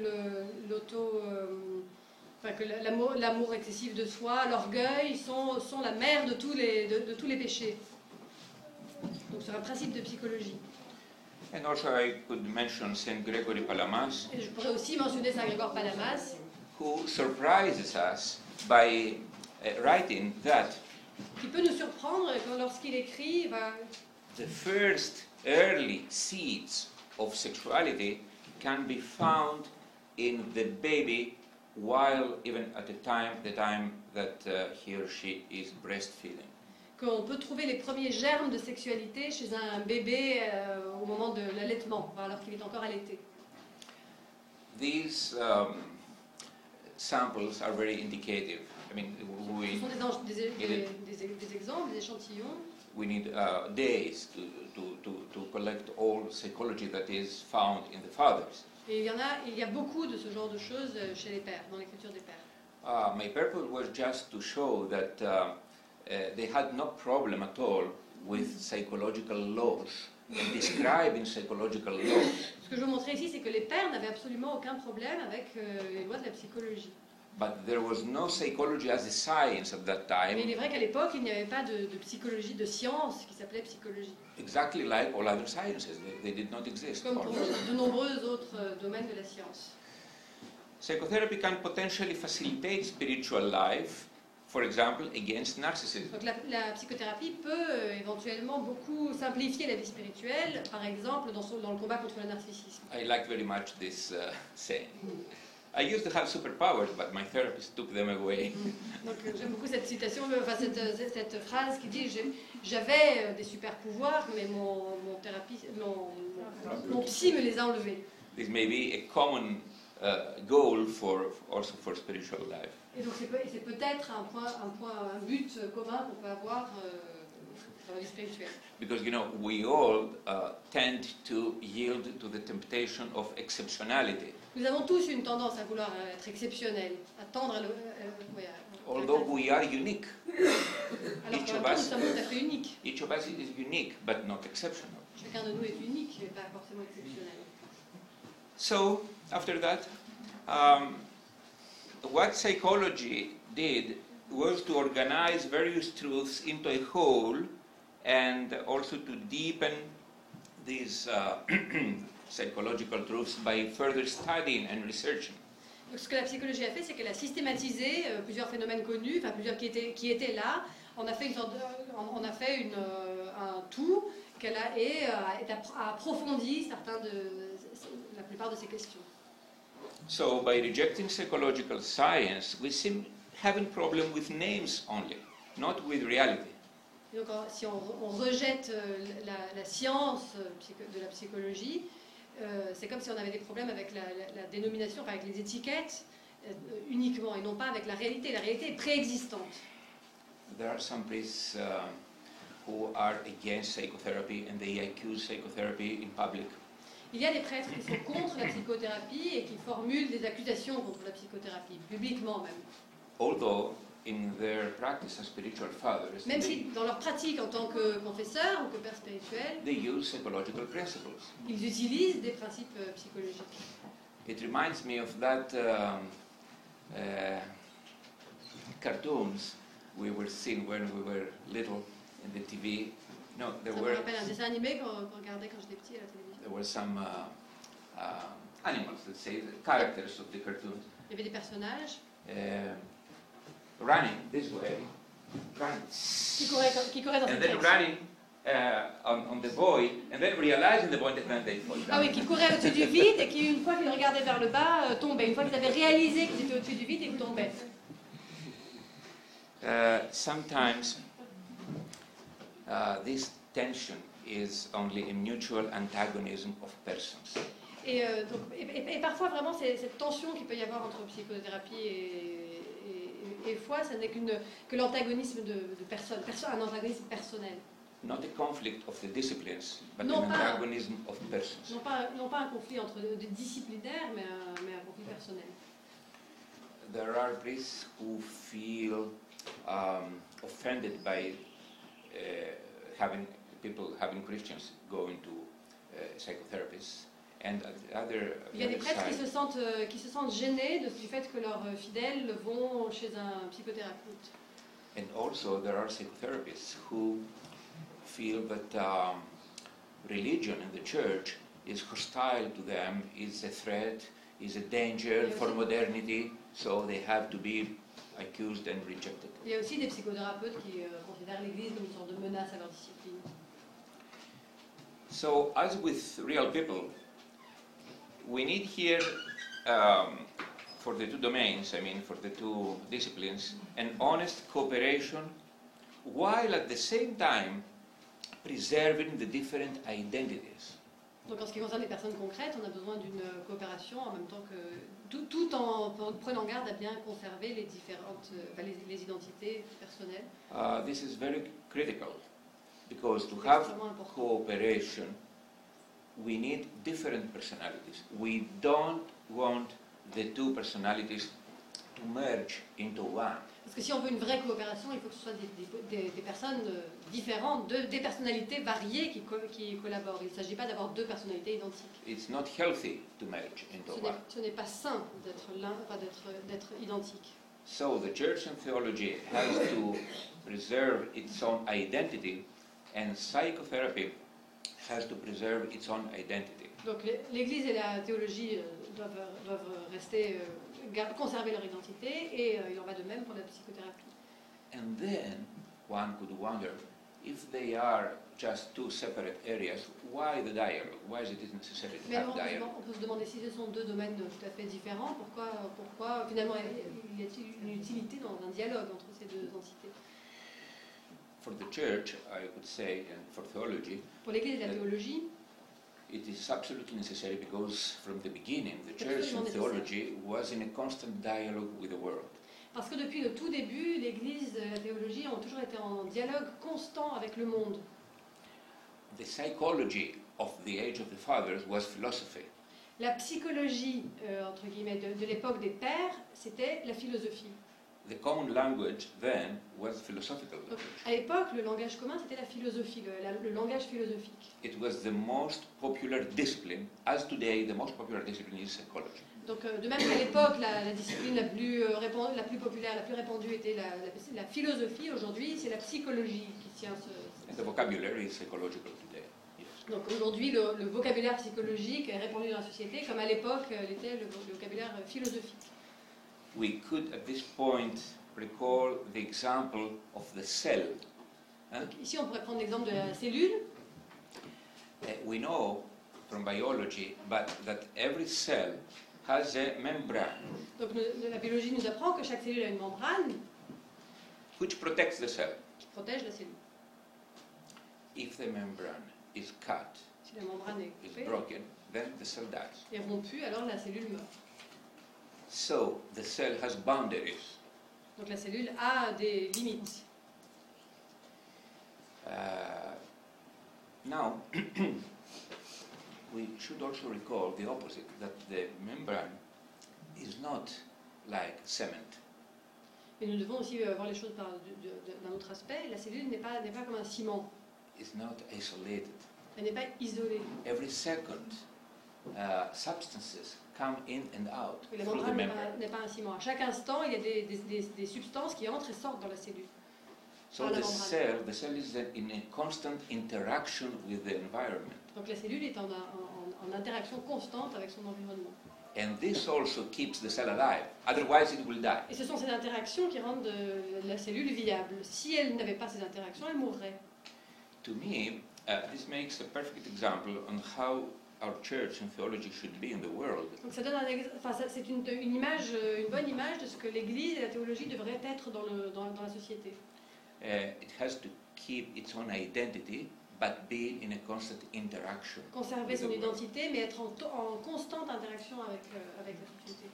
S1: l'amour excessif de soi, l'orgueil sont la mère de tous les péchés. Donc c'est un principe de psychologie.
S2: And also I could mention Saint Gregory Palamas.
S1: Et je pourrais aussi mentionner Saint Grégoire Palamas,
S2: Who surprises us by writing that
S1: qui peut nous surprendre lorsqu'il écrit
S2: the first early seeds of sexuality can be found in the baby while even at the time that he or she is breastfeeding.
S1: qu'on peut trouver les premiers germes de sexualité chez un bébé au moment de l'allaitement, alors qu'il est encore allaité.
S2: These samples are very indicative. I mean,
S1: Ce sont des exemples, des échantillons.
S2: we need days to collect all psychology that is found in the fathers.
S1: Et il y a beaucoup de ce genre de choses chez les pères, dans l'écriture des pères.
S2: My purpose was just to show that they had no problem at all with psychological laws and describing psychological laws.
S1: Ce que je veux montrer ici, c'est que les pères n'avaient absolument aucun problème avec les lois de la psychologie.
S2: But there was no psychology as a science at that
S1: Mais il
S2: time,
S1: est vrai qu'à l'époque, il n'y avait pas de psychologie, de science qui s'appelait psychologie.
S2: exactly like all other sciences. They did not exist.
S1: Comme pour de nombreux autres domaines de la science.
S2: Psychotherapy can potentially facilitate spiritual life, for example, against narcissism.
S1: Donc la psychothérapie peut éventuellement beaucoup simplifier la vie spirituelle, par exemple dans le combat contre le narcissisme.
S2: I like very much this saying. I used to have superpowers, but my therapist took them away.
S1: Donc j'aime beaucoup cette citation, enfin cette phrase qui dit j'avais des super pouvoirs, mais mon psy me les a enlevés.
S2: This may be a common goal also for spiritual life.
S1: Et donc c'est peut-être un but commun qu'on peut avoir dans la vie spirituelle.
S2: Because we all tend to yield to the temptation of exceptionality.
S1: Nous avons tous une tendance à vouloir être exceptionnels, à tendre à
S2: Although we are unique,
S1: alors qu'en même temps, nous sommes tout à fait uniques.
S2: each of us is unique, but not exceptional.
S1: Chacun de nous est unique, mais pas forcément exceptionnel.
S2: So, after that, what psychology did was to organize various truths into a whole and also to deepen these psychological truths by further studying and researching.
S1: Donc ce que la psychologie a fait, c'est qu'elle a systématisé plusieurs phénomènes connus, enfin plusieurs qui étaient là. On a fait un tout qu'elle a approfondi la plupart de ces questions.
S2: So by rejecting psychological science, we seem having problem with names only, not with reality.
S1: Et donc si on rejette la science de la psychologie, c'est comme si on avait des problèmes avec la dénomination, enfin avec les étiquettes uniquement, et non pas avec la réalité. La réalité est préexistante.
S2: There are some priests who are against psychotherapy and they accuse psychotherapy in public.
S1: Il y a des prêtres qui sont contre la psychothérapie et qui formulent des accusations contre la psychothérapie, publiquement même.
S2: Although in their practice as spiritual fathers,
S1: Même si dans leur pratique en tant que confesseurs ou que pères spirituels,
S2: they use psychological principles.
S1: ils utilisent des principes psychologiques.
S2: It reminds me of that cartoons we were seeing when we were little in the TV. No,
S1: Ça me rappelle un dessin animé qu'on regardait quand j'étais petit à la télévision.
S2: there were some animals, let's say, the characters of the cartoons.
S1: Il y avait des personnages
S2: Running this way, running,
S1: qui couraient dans
S2: and
S1: cette
S2: then
S1: direction.
S2: running on the boy, and then realizing the boy, and then they fall down.
S1: Ah oui, qui couraient au-dessus du vide et qui, une fois qu'ils regardaient vers le bas, tombaient. Une fois qu'ils avaient réalisé qu'ils étaient au-dessus du vide, ils tombaient.
S2: Sometimes this tension is only a mutual antagonism of persons.
S1: Et parfois, vraiment, cette tension qu'il peut y avoir entre psychothérapie et foi, ce n'est que l'antagonisme de personnes, un antagonisme personnel.
S2: Not a conflict of the disciplines, but
S1: Non
S2: an
S1: pas-
S2: antagonism of persons.
S1: Non pas un conflit entre des disciplinaires, mais un conflit personnel.
S2: There are priests who feel offended by having Christians going to psychotherapists, and
S1: Il y a des prêtres qui se sentent gênés du fait que leurs fidèles vont chez un psychothérapeute.
S2: and also there are psychotherapists who feel that religion and the church is hostile to them, is a threat, is a danger for modernity, so they have to be accused and rejected.
S1: Il y a aussi des psychothérapeutes qui considèrent l'Église comme une sorte de menace à leur discipline.
S2: So, as with real people, we need here, for the two domains, for the two disciplines, an honest cooperation, while at the same time preserving the different identities.
S1: Donc en ce qui concerne les personnes concrètes, on a besoin d'une coopération en même temps que tout en prenant garde à bien conserver les différentes les identités personnelles.
S2: This is very critical because to have cooperation, we need different personalities. We don't want the two personalities to merge into one.
S1: Parce que si on veut une vraie coopération, il faut que ce soit des personnes différentes, des personnalités variées qui collaborent. Il ne s'agit pas d'avoir deux personnalités identiques.
S2: It's not healthy to merge into one.
S1: Ce n'est pas sain d'être identique.
S2: So the church in theology has to preserve its own identity, and psychotherapy has to preserve its own identity.
S1: Donc l'Église et la théologie doivent rester, conserver leur identité, et il en va de même pour la psychothérapie.
S2: And then one could wonder, if they are just two separate areas, why the dialogue? Why is it necessary to have dialogue?
S1: On peut se demander si ce sont deux domaines tout à fait différents, pourquoi finalement il y a-t-il une utilité dans un dialogue entre ces deux entités?
S2: For the church, I would say, and for theology,
S1: pour l'Église et la théologie,
S2: it is absolutely necessary because from the beginning, the church in theology was in a constant dialogue with the world.
S1: Parce que depuis le tout début, l'Église et la théologie ont toujours été en dialogue constant avec le monde.
S2: The psychology of the age of the fathers was philosophy.
S1: La psychologie, entre guillemets, de l'époque des pères, c'était la philosophie.
S2: The common language then was philosophical language.
S1: À l'époque, le langage commun, c'était la philosophie, le langage philosophique.
S2: It was the most popular discipline, as today the most popular discipline is psychology.
S1: Donc, de même qu'à l'époque, la discipline la plus populaire, la plus répandue était la philosophie, aujourd'hui, c'est la psychologie qui tient ce...
S2: And the vocabulary is psychological today. Yes.
S1: Donc aujourd'hui, le vocabulaire psychologique est répandu dans la société, comme à l'époque l'était le vocabulaire philosophique.
S2: We could, at this point, recall the example of the cell.
S1: Donc, ici, on pourrait prendre l'exemple de la cellule.
S2: We know from biology, but that every cell has a membrane.
S1: Donc la biologie nous apprend que chaque cellule a une membrane
S2: Which protects the cell.
S1: qui protège la cellule.
S2: If the membrane is cut,
S1: Si la membrane est
S2: is
S1: coupée
S2: broken, then the cell dies.
S1: et rompue, alors la cellule meurt.
S2: So the cell has boundaries.
S1: Donc la cellule a des limites.
S2: Now, we should also recall the opposite, that the membrane is not like cement.
S1: Mais nous devons aussi voir les choses d'un autre aspect. La cellule n'est pas comme un ciment.
S2: It's not isolated.
S1: Elle n'est pas isolée.
S2: Every second, substances come in and out
S1: Et la
S2: through the
S1: membrane
S2: membrane.
S1: n'est pas un ciment. À chaque instant, il y a des substances qui entrent et sortent dans la cellule.
S2: So the cell is in a constant interaction with the environment.
S1: Donc la cellule est en interaction constante avec son environnement.
S2: And this also keeps the cell alive, otherwise it will die.
S1: Et ce sont ces interactions qui rendent la cellule viable. Si elle n'avait pas ces interactions, elle mourrait.
S2: To me, this makes a perfect example on how our church and theology should be in the world.
S1: Donc ça donne c'est une bonne image de ce que l'Église et la théologie devraient être dans la société.
S2: It has to keep its own identity, but be in a constant interaction.
S1: Conserver son identité, mais être en constante interaction avec la société.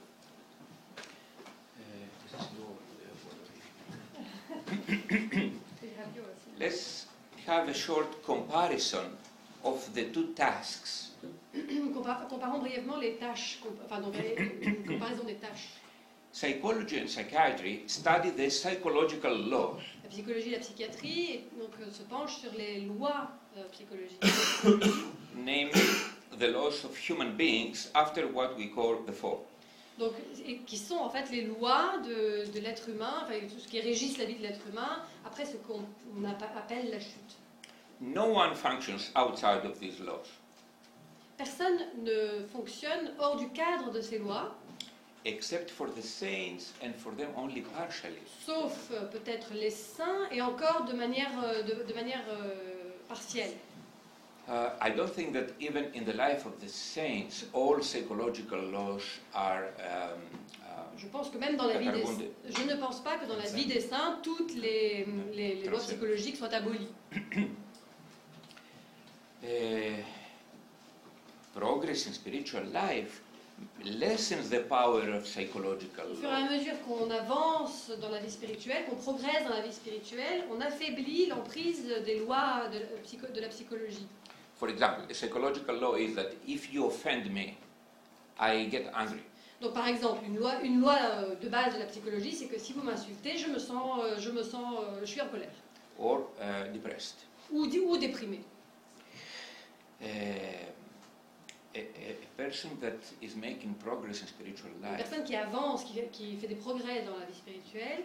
S2: Let's have a short comparison of the two tasks.
S1: Comparons brièvement les tâches, une comparaison des tâches.
S2: Psychology and psychiatry study the psychological laws.
S1: La psychologie et la psychiatrie se penchent sur les lois psychologiques.
S2: Namely, the laws of human beings after what we call the fall.
S1: Donc, qui sont en fait les lois de l'être humain, enfin, tout ce qui régisse la vie de l'être humain, après ce qu'on appelle la chute.
S2: No one functions outside of these laws.
S1: Personne ne fonctionne hors du cadre de ces lois.
S2: Except for the saints and for them only partially.
S1: Sauf peut-être les saints et encore de manière partielle.
S2: I don't think that even in the life of the saints, all psychological laws are.
S1: Je pense que même dans la vie je ne pense pas que dans la vie des saints, toutes les lois psychologiques soient abolies.
S2: Progress in spiritual life lessens the power of psychological law.
S1: Au fur et à mesure qu'on avance dans la vie spirituelle, qu'on progresse dans la vie spirituelle, on affaiblit l'emprise des lois de la psychologie.
S2: For example, a psychological law is that if you offend me, I get angry.
S1: Donc par exemple, une loi de base de la psychologie, c'est que si vous m'insultez, je suis en colère.
S2: Or depressed.
S1: Ou déprimé.
S2: A person that is making progress in spiritual
S1: Une
S2: life
S1: personne qui avance, qui fait des progrès dans la vie spirituelle,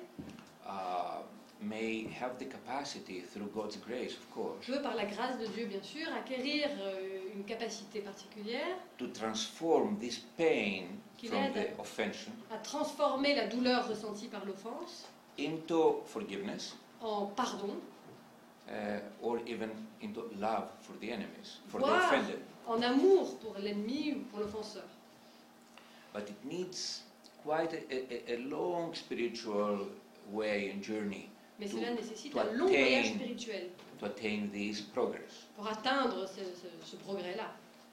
S2: may have the capacity, through God's grace, of course,
S1: peut, par la grâce de Dieu bien sûr, acquérir une capacité particulière
S2: to transform this pain
S1: Qui
S2: from
S1: l'aide
S2: the offense
S1: à transformer la douleur ressentie par l'offense
S2: into forgiveness,
S1: en pardon,
S2: or even into love for the enemies, for the
S1: voire
S2: offended.
S1: en amour pour l'ennemi ou pour l'offenseur.
S2: But it needs quite a long spiritual way and journey
S1: Mais
S2: to,
S1: cela nécessite
S2: to
S1: un long voyage
S2: attain,
S1: spirituel
S2: to attain this progress.
S1: pour atteindre ce progrès-là.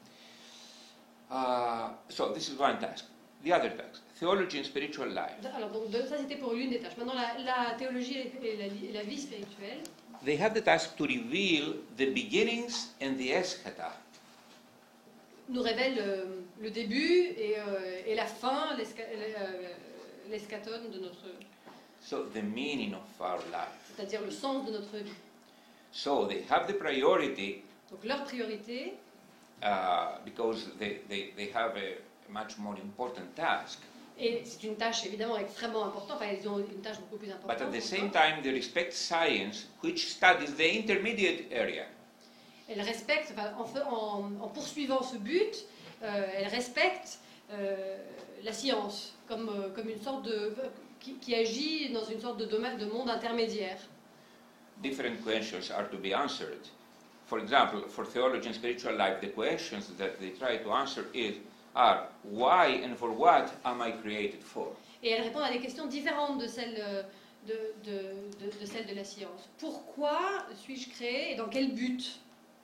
S2: So this is one task. The other task, theology and spiritual life.
S1: Alors donc ça c'était pour l'une des tâches. Maintenant la théologie et la vie spirituelle,
S2: They have the task to reveal the beginnings and the eschata,
S1: nous révèle le début et la fin, l'eschaton de notre,
S2: so the meaning of our life.
S1: c'est-à-dire le sens de notre vie.
S2: So they have the priority
S1: Donc leur priorité,
S2: because they have a much more important task,
S1: et c'est une tâche évidemment extrêmement importante, enfin ils ont une tâche beaucoup plus importante.
S2: but at the same
S1: encore.
S2: time they respect science, which studies the intermediate area.
S1: Elle respecte, enfin, en poursuivant ce but, elle respecte la science comme une sorte de qui agit dans une sorte de domaine de monde intermédiaire.
S2: Different questions are to be answered. For example, for theology and spiritual life, the questions that they try to answer are why and for what am I created for?
S1: Et elle répond à des questions différentes de celles de celles de la science. Pourquoi suis-je créé et dans quel but?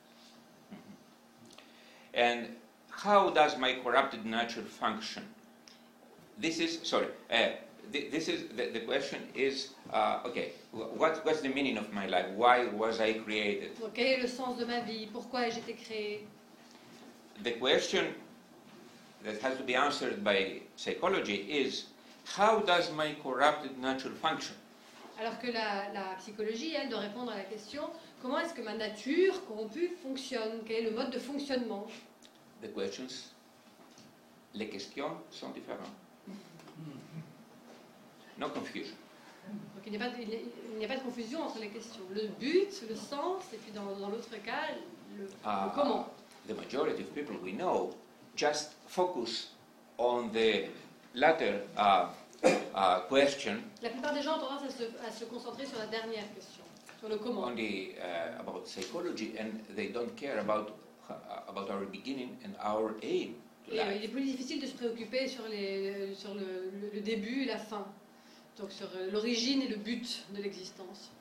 S2: And how does my corrupted nature function? This is, this is the question is, okay, what's the meaning of my life? Why was I created?
S1: Donc, quel est le sens de ma vie? Pourquoi ai-je été créé?
S2: The question that has to be answered by psychology is, how does my corrupted nature function?
S1: Alors que la psychologie, elle, doit répondre à la question comment est-ce que ma nature corrompue fonctionne? Quel est le mode de fonctionnement?
S2: Les questions sont différentes. No confusion.
S1: Donc il n'y a pas de confusion entre les questions. Le but, le sens, et puis dans l'autre cas, le comment.
S2: The majority of people we know just focus on the latter question.
S1: La plupart des gens ont tendance à se concentrer sur la dernière question, sur le comment.
S2: Only about psychology, and they don't care about our beginning and our aim to life.
S1: Il est plus difficile de se préoccuper sur le début et la fin, donc sur l'origine et le but de l'existence.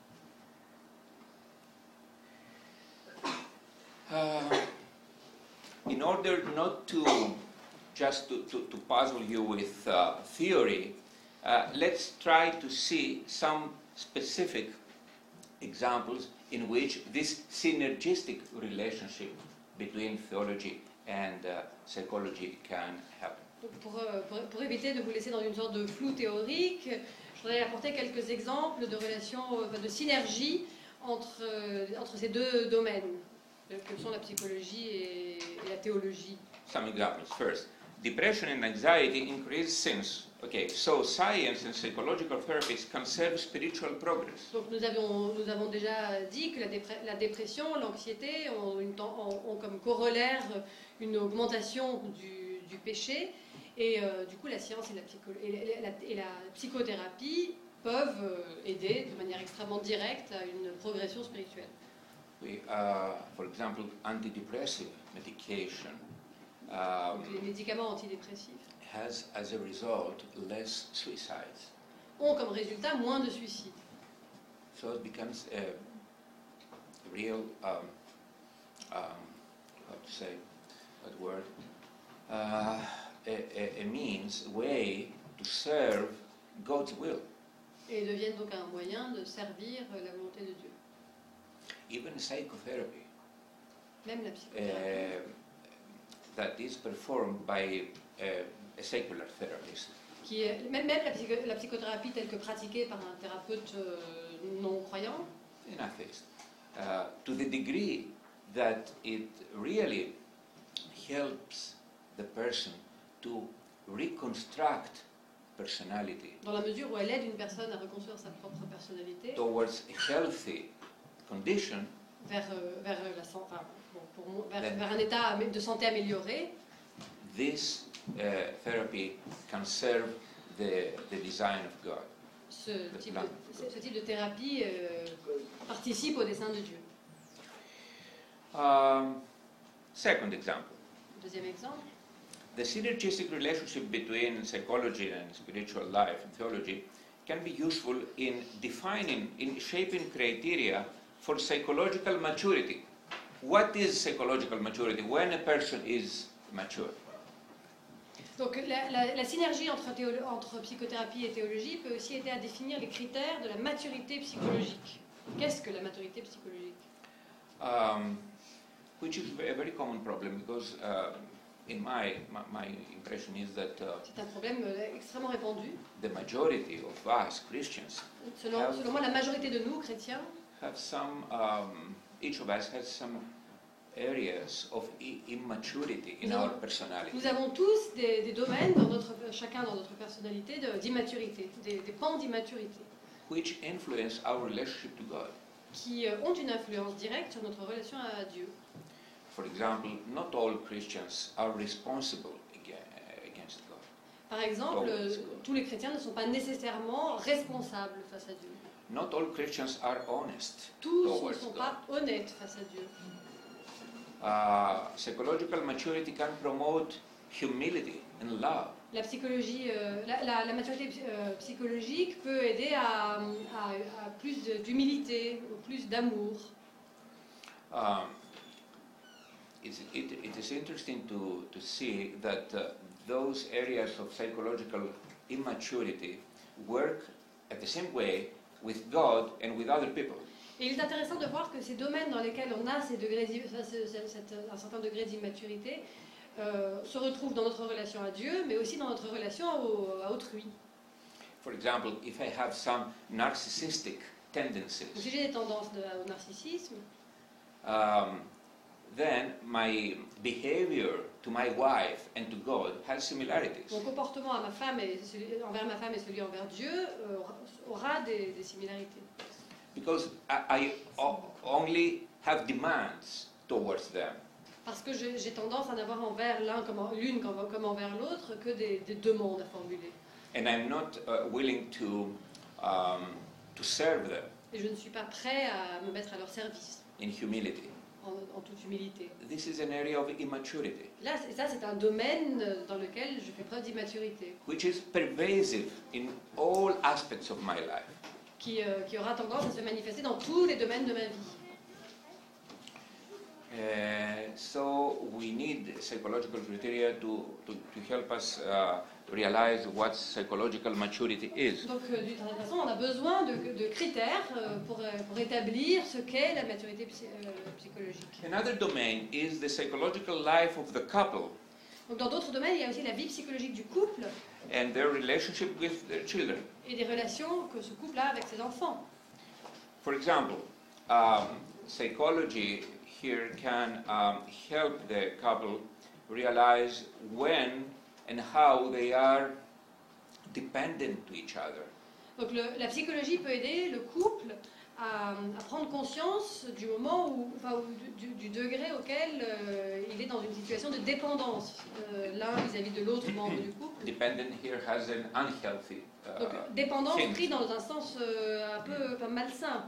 S2: In order not to just to puzzle you with theory, let's try to see some specific examples in which this synergistic relationship between theology and psychology can happen.
S1: Pour éviter de vous laisser dans une sorte de flou théorique, je voudrais apporter quelques exemples de relations, de synergie entre ces deux domaines, que sont la psychologie et la théologie.
S2: Some examples. First, depression and anxiety increase since. Okay, so science and psychological therapies can serve spiritual progress.
S1: Donc nous avons déjà dit que la dépression, l'anxiété ont comme corollaire une augmentation du péché, et du coup la science et la psychothérapie peuvent aider de manière extrêmement directe à une progression spirituelle.
S2: For example, antidepressive medication.
S1: Donc les médicaments antidépressif
S2: has as a result less suicides.
S1: Ont comme résultat moins de suicides.
S2: So it becomes a real, how to say that word, a means, a way to serve God's will.
S1: Et deviennent donc un moyen de servir la volonté de Dieu.
S2: Even psychotherapy.
S1: Même la psychothérapie.
S2: that is performed by a secular therapist.
S1: Qui est, même la psychothérapie telle que pratiquée par un thérapeute non croyant,
S2: An atheist, to the degree that it really helps the person to reconstruct personality
S1: dans la mesure où elle aide une personne à reconstruire sa propre personnalité
S2: towards a healthy condition,
S1: vers un état de santé amélioré,
S2: this therapy can serve the design of God.
S1: ce type de thérapie participe au dessein de Dieu.
S2: Second example.
S1: Deuxième exemple.
S2: The synergistic relationship between psychology and spiritual life and theology can be useful in shaping criteria for psychological maturity. What is psychological maturity? When a person is mature?
S1: Donc la synergie entre psychothérapie et théologie peut aussi aider à définir les critères de la maturité psychologique. Qu'est-ce que la maturité psychologique?
S2: Which is a very common problem because in my impression is that
S1: c'est un problème extrêmement répandu.
S2: The majority of us Christians,
S1: selon moi, la majorité de nous chrétiens,
S2: have some. Each of us has some areas of immaturity in our personality.
S1: Nous avons tous des domaines chacun dans notre personnalité d'immaturité, des pans d'immaturité.
S2: Which influence our relationship to God.
S1: Qui ont une influence directe sur notre relation à Dieu.
S2: For example, not all Christians are responsible against God.
S1: Par exemple, tous les chrétiens ne sont pas nécessairement responsables face à Dieu.
S2: Not all Christians are honest.
S1: Tous ne sont pas honnêtes face à Dieu.
S2: Psychological maturity can promote humility and love.
S1: La psychologie, la maturité psychologique peut aider à plus d'humilité, plus d'amour.
S2: It is interesting to see that those areas of psychological immaturity work at the same way with God and with other people.
S1: Et il est intéressant de voir que ces domaines dans lesquels on a un certain degré d'immaturité se retrouvent dans notre relation à Dieu, mais aussi dans notre relation à autrui.
S2: For example, if I have some narcissistic tendencies,
S1: si j'ai des tendances au narcissisme,
S2: then my behavior to my wife and to God has similarities.
S1: Mon comportement à envers ma femme et celui envers Dieu aura des similarités.
S2: Because I only have demands towards them.
S1: Parce que j'ai tendance à n'avoir envers l'une comme envers l'autre que des demandes à formuler.
S2: And I'm not willing to serve them.
S1: Et je ne suis pas prêt à me mettre à leur service.
S2: In humility.
S1: En toute humilité.
S2: This is an area of immaturity.
S1: Là, c'est un domaine dans lequel je fais preuve d'immaturité.
S2: Which is pervasive in all aspects of my life.
S1: Qui aura tendance à se manifester dans tous les domaines de ma vie.
S2: So we need psychological criteria to help us realize what psychological maturity is.
S1: Donc d'une certaine façon, on a besoin de critères pour établir ce qu'est la maturité psychologique.
S2: Another domain is the psychological life of the couple.
S1: Donc dans d'autres domaines, il y a aussi la vie psychologique du couple.
S2: And their relationship with their children.
S1: Et des relations que ce couple a avec ses enfants.
S2: For example, psychology here can help the couple realize when and how they are dependent to each other.
S1: Donc la psychologie peut aider le couple à prendre conscience du moment du degré auquel il est dans une situation de dépendance l'un vis-à-vis de l'autre membre du couple.
S2: Dependent here has an unhealthy
S1: donc dépendance pris dans un sens un peu malsain.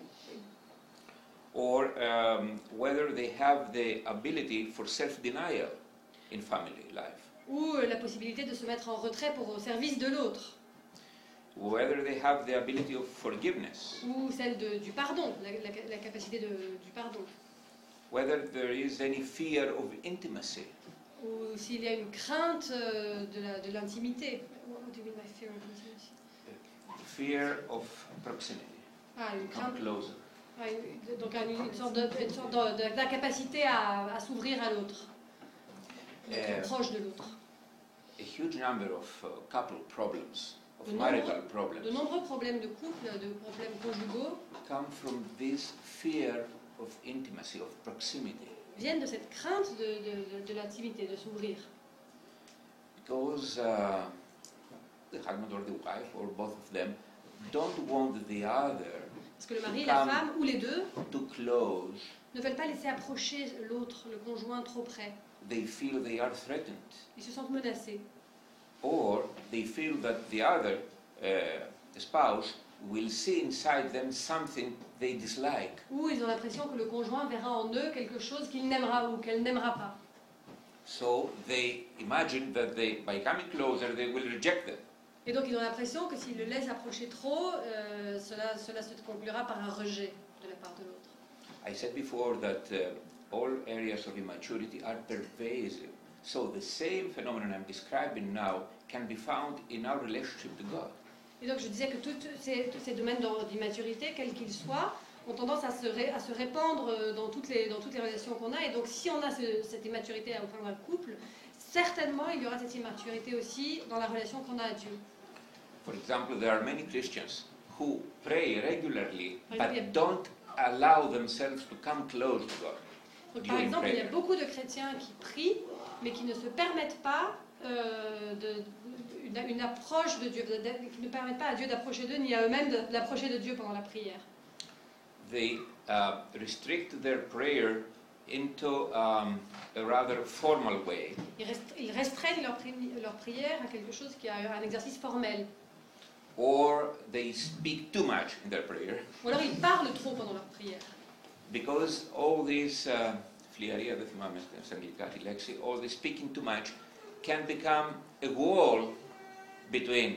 S2: Or whether they have the ability for self-denial in family life.
S1: Ou la possibilité de se mettre en retrait au service de l'autre.
S2: Whether they have the ability of forgiveness.
S1: Ou celle du pardon, la capacité du pardon.
S2: Whether there is any fear of intimacy.
S1: Ou s'il y a une crainte de l'intimité. What do you mean by fear of intimacy?
S2: Fear of proximity.
S1: Une crainte.
S2: Come closer.
S1: Donc une sorte d'incapacité à s'ouvrir à l'autre. être proche de l'autre.
S2: A huge number of couple problems, of
S1: De
S2: marital problems,
S1: De nombreux problèmes de couple, de problèmes conjugaux
S2: come from this fear of intimacy, of proximity.
S1: viennent de cette crainte de l'intimité, de s'ouvrir.
S2: Because the husband or the wife, or both of them, don't want the other
S1: Parce que le mari et la femme, ou les deux,
S2: too close.
S1: ne veulent pas laisser approcher l'autre, le conjoint, trop près.
S2: They feel they are threatened.
S1: Ils se sentent menacés.
S2: Or they feel that the other spouse will see inside them something they dislike.
S1: Ou ils ont l'impression que le conjoint verra en eux quelque chose qu'il n'aimera ou qu'elle n'aimera pas.
S2: So they imagine that by coming closer they will reject them.
S1: Et donc ils ont l'impression que s'ils le laissent approcher trop, cela se conclura par un rejet de la part de l'autre.
S2: I said before that all areas of immaturity are pervasive. So the same phenomenon I'm describing now can be found in our relationship to God.
S1: Et donc je disais que tous ces domaines d'immaturité, quels qu'ils soient, ont tendance à se répandre dans toutes les relations qu'on a. Et donc si on a cette immaturité au sein d'un couple, certainement il y aura cette immaturité aussi dans la relation qu'on a à Dieu.
S2: For example, there are many Christians who pray regularly
S1: Par exemple,
S2: but don't allow themselves to come close to God.
S1: Donc, par exemple, il y a beaucoup de chrétiens qui prient, mais qui ne se permettent pas une approche de Dieu, qui ne permettent pas à Dieu d'approcher d'eux, ni à eux-mêmes d'approcher de Dieu pendant la prière.
S2: They restrict their prayer into a rather formal way.
S1: Ils restreignent leur prière à quelque chose qui a un exercice formel.
S2: Or they speak too much in their prayer.
S1: Ou alors ils parlent trop pendant leur prière.
S2: Because all this φλιαρία, δεν θυμάμαι στην αγγλικά τη λέξη, all this speaking too much can become a wall between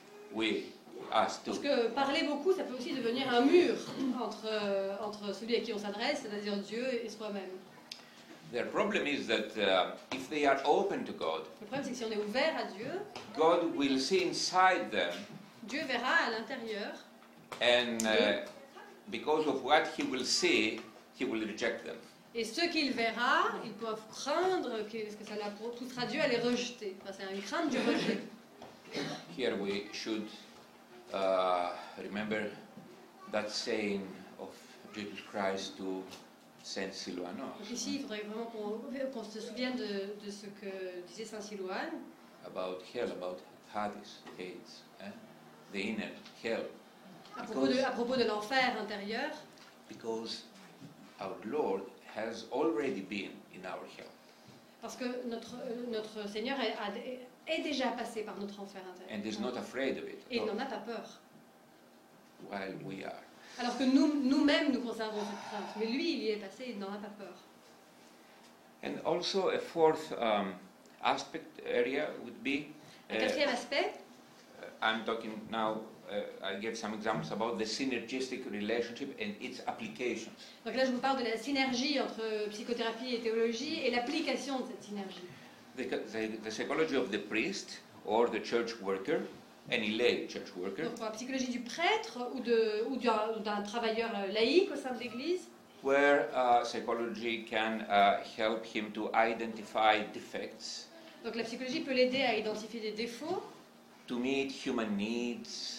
S2: us two.
S1: Parce que parler beaucoup, ça peut aussi devenir un mur entre celui à qui on s'adresse, c'est-à-dire Dieu et soi-même.
S2: Their problem is that if they are open to God,
S1: Le problème, c'est que si on est ouvert à Dieu,
S2: God will see inside them,
S1: Dieu verra à l'intérieur,
S2: and because of what He will see, He will reject them.
S1: et ce qu'il verra, ils peuvent craindre que ça poussera Dieu à les rejeter. Enfin, c'est une crainte du rejet.
S2: Here we should remember that saying of Jesus Christ to Saint Silouanos.
S1: Donc ici, il faudrait vraiment qu'on se souvienne de ce que disait Saint Silouane
S2: About hell, about Hades, the inner hell.
S1: à propos de l'enfer intérieur,
S2: Because our Lord has already been in our hell.
S1: parce que notre Seigneur est déjà passé par notre enfer intérieur.
S2: And is not afraid of it.
S1: Et il n'en a pas peur.
S2: While we are.
S1: Alors que nous-mêmes, nous conservons cette crainte. Mais lui, il y est passé, il n'en a pas peur.
S2: And also a fourth aspect area would be,
S1: Un quatrième aspect,
S2: I'm talking now, I give some examples about the synergistic relationship and its applications.
S1: donc là je vous parle de la synergie entre psychothérapie et théologie et l'application de cette synergie.
S2: The psychology of the priest or the church worker, any lay church worker,
S1: Donc pour la psychologie du prêtre ou d'un travailleur laïque au sein de l'Église,
S2: where psychology can help him to identify defects,
S1: donc la psychologie peut l'aider à identifier des défauts,
S2: to meet human needs,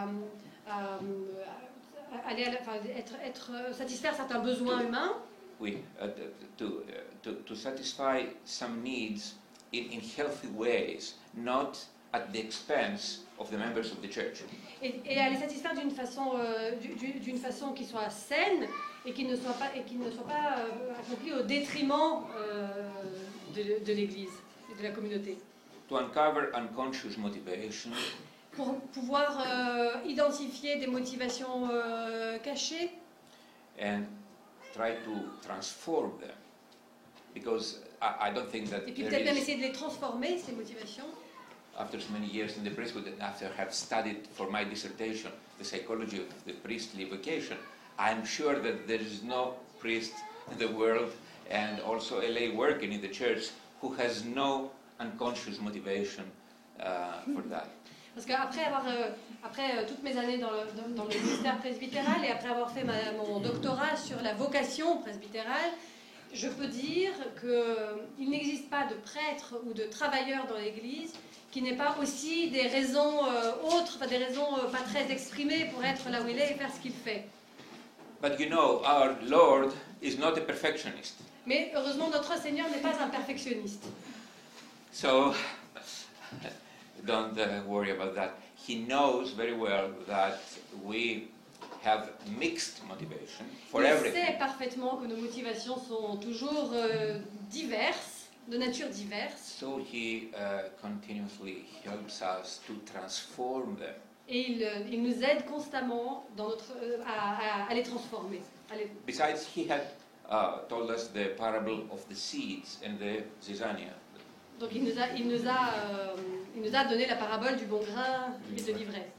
S1: satisfaire certains besoins humains,
S2: oui, to satisfy some needs in healthy ways, not at the expense of the members of the church.
S1: et à les satisfaire d'une façon qui soit saine et qui ne soit pas accomplie au détriment de l'Église et de la communauté.
S2: To uncover unconscious motivation,
S1: Pour pouvoir identifier des motivations cachées
S2: and try to transform them, because I don't think that
S1: et puis
S2: there
S1: peut-être même
S2: is,
S1: essayer de les transformer, ces motivations.
S2: after so many years in the priesthood and after I have studied for my dissertation the psychology of the priestly vocation, I'm sure that there is no priest in the world and also a lay working in the church who has no unconscious motivation for that.
S1: Parce qu'après toutes mes années dans le ministère presbytéral et après avoir fait mon doctorat sur la vocation presbytérale, je peux dire qu'il n'existe pas de prêtre ou de travailleur dans l'Église qui n'ait pas aussi des raisons autres, enfin des raisons pas très exprimées pour être là où il est et faire ce qu'il fait.
S2: But you know, our Lord is not a perfectionist.
S1: Mais heureusement, notre Seigneur n'est pas un perfectionniste.
S2: So, don't worry about that. He knows very well that we have mixed motivation for everything.
S1: Il sait parfaitement que nos motivations sont toujours diverses, de nature diverse.
S2: So he continuously helps us to transform them.
S1: Et il nous aide constamment dans à les transformer.
S2: Besides, he had told us the parable of the seeds and the zizania.
S1: Donc il nous a donné la parabole du bon grain et de l'ivraie.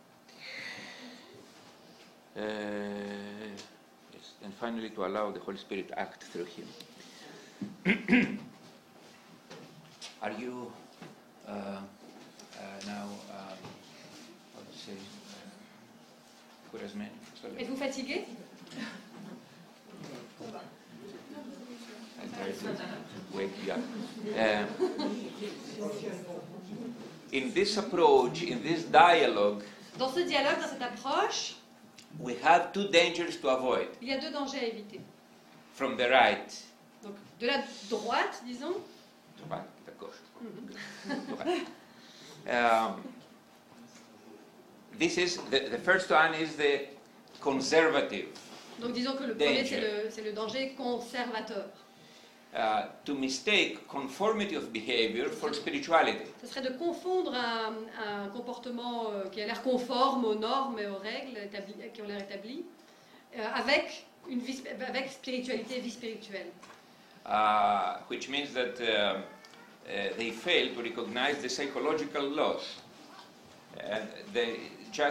S2: Yes, and finally to allow the Holy Spirit to act through him. Are you now, how to say,
S1: Êtes-vous fatigué?
S2: I try to wake you up. In this approach, in this dialogue,
S1: dans ce dialogue, dans cette approche,
S2: we have two dangers to avoid.
S1: Il y a deux dangers à éviter.
S2: From the right.
S1: Donc, de la droite, disons.
S2: Droite, de gauche. This is the first one is the conservative.
S1: Donc disons que le premier c'est le danger conservateur.
S2: To mistake conformity of behavior for spirituality.
S1: Ce serait de confondre un comportement qui a l'air conforme aux normes et aux règles qui ont l'air établies avec spiritualité et vie spirituelle.
S2: Which means that they fail to recognize the psychological laws, and they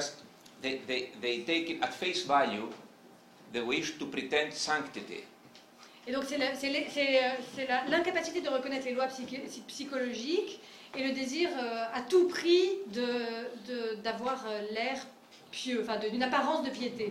S2: take it at face value the wish to pretend sanctity.
S1: Et donc c'est l'incapacité de reconnaître les lois psychologiques et le désir à tout prix d'avoir l'air pieux, enfin d'une apparence de piété.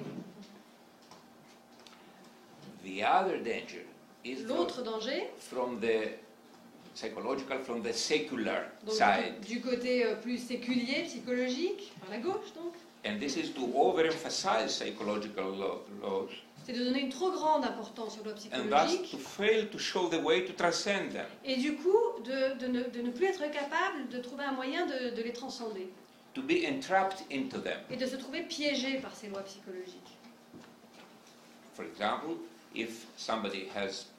S2: The other danger is
S1: l'autre danger
S2: from the psychological, from the secular
S1: donc,
S2: side.
S1: Du côté plus séculier, psychologique, par la gauche donc.
S2: And this is to overemphasize psychological laws.
S1: C'est de donner une trop grande importance aux lois
S2: And thus
S1: psychologiques.
S2: to fail to show the way to transcend them.
S1: Et du coup, de ne plus être capable de trouver un moyen de les transcender.
S2: To be entrapped into them.
S1: Et de se trouver piégé par ces lois psychologiques.
S2: For example, if somebody has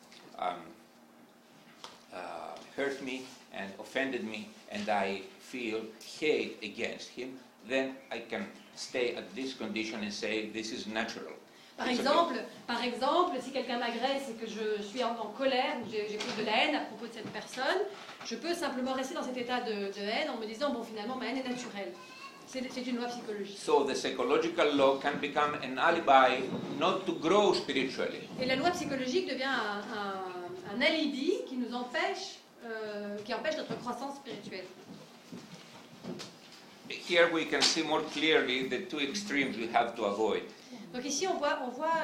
S2: hurt me and offended me and I feel hate against him, then I can stay at this condition and say this is natural.
S1: Par exemple, si quelqu'un m'agresse et que je suis en colère, ou j'éprouve de la haine à propos de cette personne, je peux simplement rester dans cet état de haine en me disant, bon, finalement, ma haine est naturelle. C'est une loi psychologique.
S2: So the psychological law can become an alibi not to grow spiritually.
S1: Et la loi psychologique devient un alibi qui nous empêche, qui empêche notre croissance spirituelle.
S2: Here we can see more clearly the two extremes we have to avoid.
S1: Donc ici on voit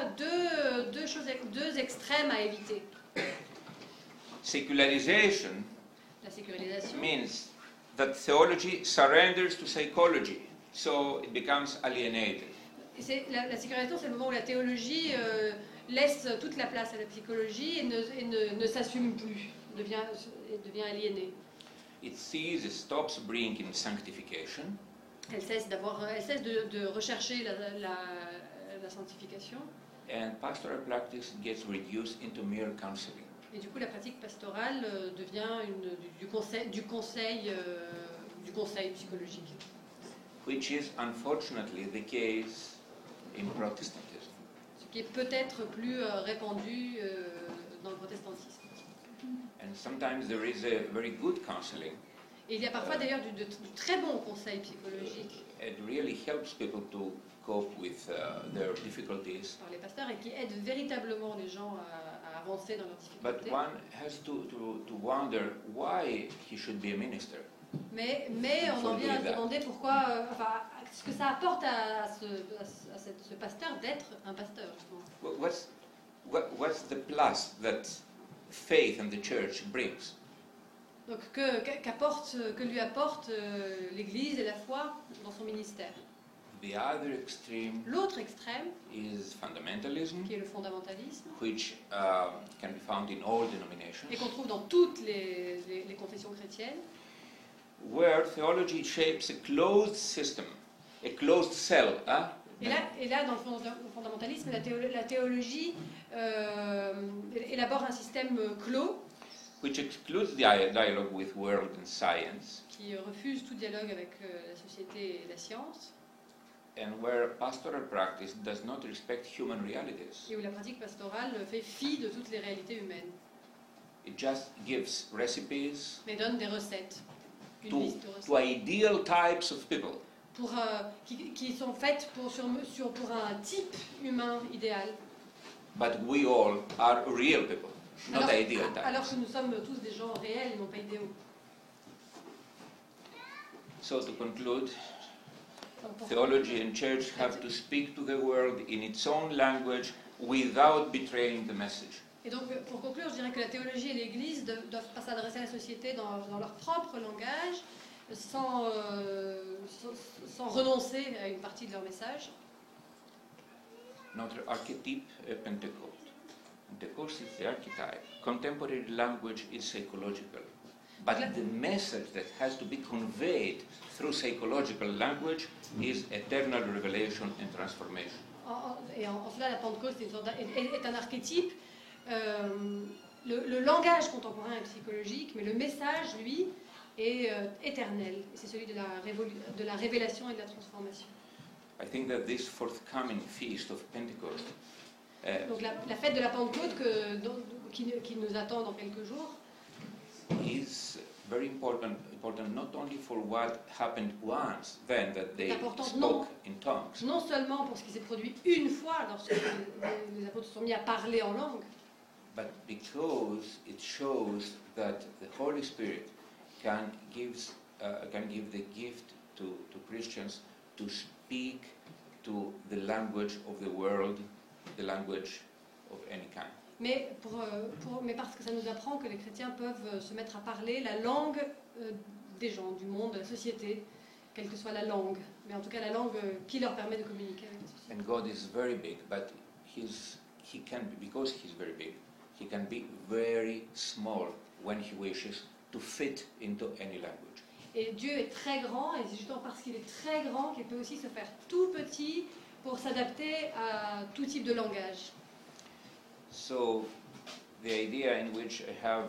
S1: deux extrêmes à éviter.
S2: Secularization
S1: La sécularisation
S2: means that theology surrenders to psychology, so it becomes alienated.
S1: La sécularisation, c'est le moment où la théologie laisse toute la place à la psychologie et ne s'assume plus, devient aliénée.
S2: It stops bringing sanctification.
S1: Elle cesse de rechercher la sanctification.
S2: And pastoral practice gets reduced into mere counseling.
S1: Et du coup, la pratique pastorale devient du conseil psychologique.
S2: Which is unfortunately the case in Protestantism.
S1: Ce qui est peut-être plus répandu dans le protestantisme.
S2: And sometimes there is a very good counseling.
S1: Et il y a parfois d'ailleurs du très bon conseil psychologique.
S2: It really helps people to cope with their difficulties.
S1: Par les pasteurs et qui aide véritablement les gens à avancer dans leurs difficultés.
S2: But one has to wonder why he should be a minister.
S1: Mais on en vient à se demander pourquoi, ce que ça apporte à ce pasteur d'être un pasteur.
S2: What's the plus that faith and the church brings.
S1: Donc que lui apporte l'Église et la foi dans son ministère.
S2: The other extreme
S1: L'autre extrême,
S2: is fundamentalism,
S1: qui est le fondamentalisme,
S2: which can be found in all denominations,
S1: et qu'on trouve dans toutes les confessions chrétiennes,
S2: where theology shapes a closed system, a closed cell.
S1: Et là, dans le fondamentalisme, la théologie élabore un système clos
S2: Which excludes dialogue with world and science,
S1: qui refuse tout dialogue avec la société et la science,
S2: and where pastoral practice does not respect human realities.
S1: et où la pratique pastorale fait fi de toutes les réalités humaines,
S2: It just gives recipes
S1: mais donne des recettes, une
S2: to,
S1: liste de
S2: to
S1: recettes,
S2: ideal types of people.
S1: qui sont faites sur mesure pour un type humain idéal.
S2: But we all are real people, not ideal
S1: Alors
S2: types.
S1: que nous sommes tous des gens réels et non pas idéaux.
S2: So to conclude,
S1: Donc, pour-
S2: theology and church have to speak to the world in its own language without betraying the message.
S1: Et donc, pour conclure, je dirais que la théologie et l'Église doivent pas s'adresser à la société dans leur propre langage, sans renoncer à une partie de leur message.
S2: Notre archetype est Pentecost. Pentecost is the archetype. Contemporary language is psychological. But the message that has to be conveyed through psychological language is eternal revelation and transformation.
S1: En cela, la Pentecôte est un archétype. Le langage contemporain est psychologique, mais le message, lui, est éternel. C'est celui de la révélation et de la transformation.
S2: I think that this forthcoming feast of Pentecost
S1: Donc la fête de la Pentecôte qui nous attend dans quelques jours
S2: is very important not only for what happened once, then that they spoke in tongues,
S1: non seulement pour ce qui s'est produit une fois lorsque les apôtres se sont mis à parler en langue,
S2: but because it shows that the Holy Spirit can give the gift to Christians to speak to the language of the world, the language of any kind.
S1: mais parce que ça nous apprend que les chrétiens peuvent se mettre à parler la langue des gens, du monde, de la société, quelle que soit la langue, mais en tout cas la langue qui leur permet de communiquer avec la société.
S2: And God is very big, but he can be, because he's very big, he can be very small when he wishes to fit into any language.
S1: Et Dieu est très grand, et c'est justement parce qu'il est très grand qu'il peut aussi se faire tout petit pour s'adapter à tout type de langage.
S2: So, the idea in which I have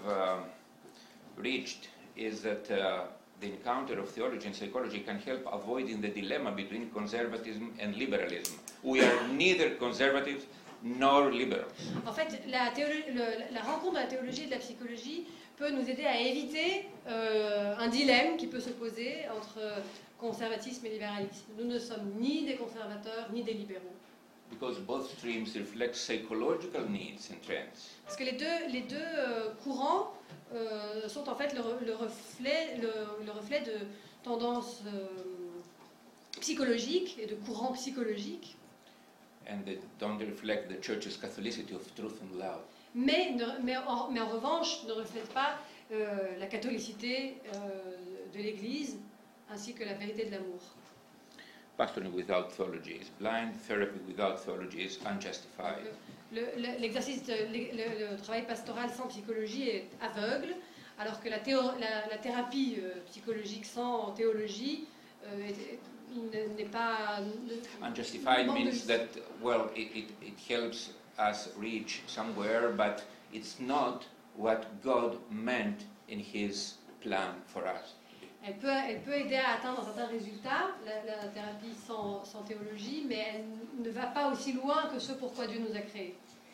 S2: reached is that the encounter of theology and psychology can help avoiding the dilemma between conservatism and liberalism. We are neither conservatives nor liberals.
S1: En fait, la rencontre de la théologie et de la psychologie peut nous aider à éviter un dilemme qui peut se poser entre conservatisme et libéralisme. Nous ne sommes ni des conservateurs ni des libéraux.
S2: Because both streams reflect psychological needs and trends.
S1: Parce que les deux courants sont en fait le reflet de tendances psychologiques et de courants psychologiques.
S2: And they don't reflect the church's catholicity of truth and love.
S1: Mais en revanche, ne reflètent pas la catholicité de l'Église ainsi que la vérité de l'amour.
S2: Pastoring without theology is blind, therapy without theology is unjustified.
S1: Le travail pastoral sans psychologie est aveugle, alors que la thérapie psychologique sans théologie n'est pas...
S2: Unjustified means that, well, it helps us reach somewhere, but it's not what God meant in His plan for us.
S1: Elle peut aider à atteindre certains résultats, la thérapie sans théologie, mais elle ne va pas aussi loin que ce pourquoi Dieu nous a créés.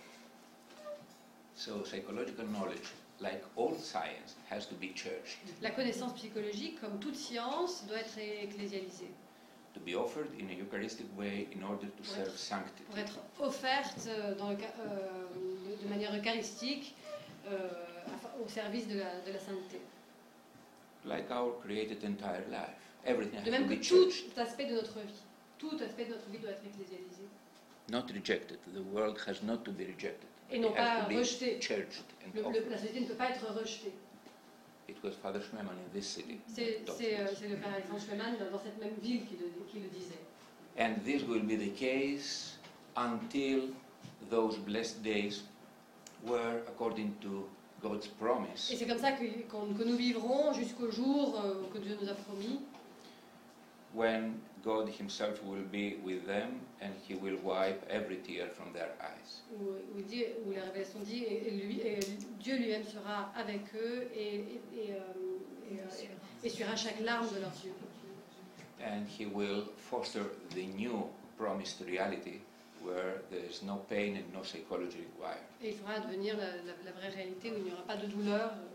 S2: So psychological knowledge, like all science, has to be churched.
S1: La connaissance psychologique, comme toute science, doit être ecclésialisée.
S2: To be offered in a Eucharistic way in order to serve sanctity.
S1: Pour être offerte de manière eucharistique au service de la sainteté.
S2: Like our created entire life. Everything has
S1: De même
S2: to
S1: que
S2: be
S1: tout
S2: churched.
S1: aspect de notre vie, tout aspect de notre vie doit être ecclésialisé.
S2: Not rejected. The world has not to be rejected.
S1: Et non pas rejeté.
S2: La
S1: société ne peut pas être rejetée.
S2: It was Father Schmemann in this city.
S1: C'est le père Alexandre Schmemann dans cette même ville qui le disait.
S2: And this will be the case until those blessed days were according to God's promise.
S1: Et c'est comme ça que nous vivrons jusqu'au jour que Dieu nous a promis.
S2: When God Himself will be with them and He will wipe every tear from their eyes.
S1: Où la révélation dit et Dieu lui-même sera avec eux et essuiera chaque larme de leurs yeux.
S2: And He will foster the new promised reality where there is no pain and no psychology required.
S1: Et il fera advenir la vraie réalité où il n'y aura pas de douleur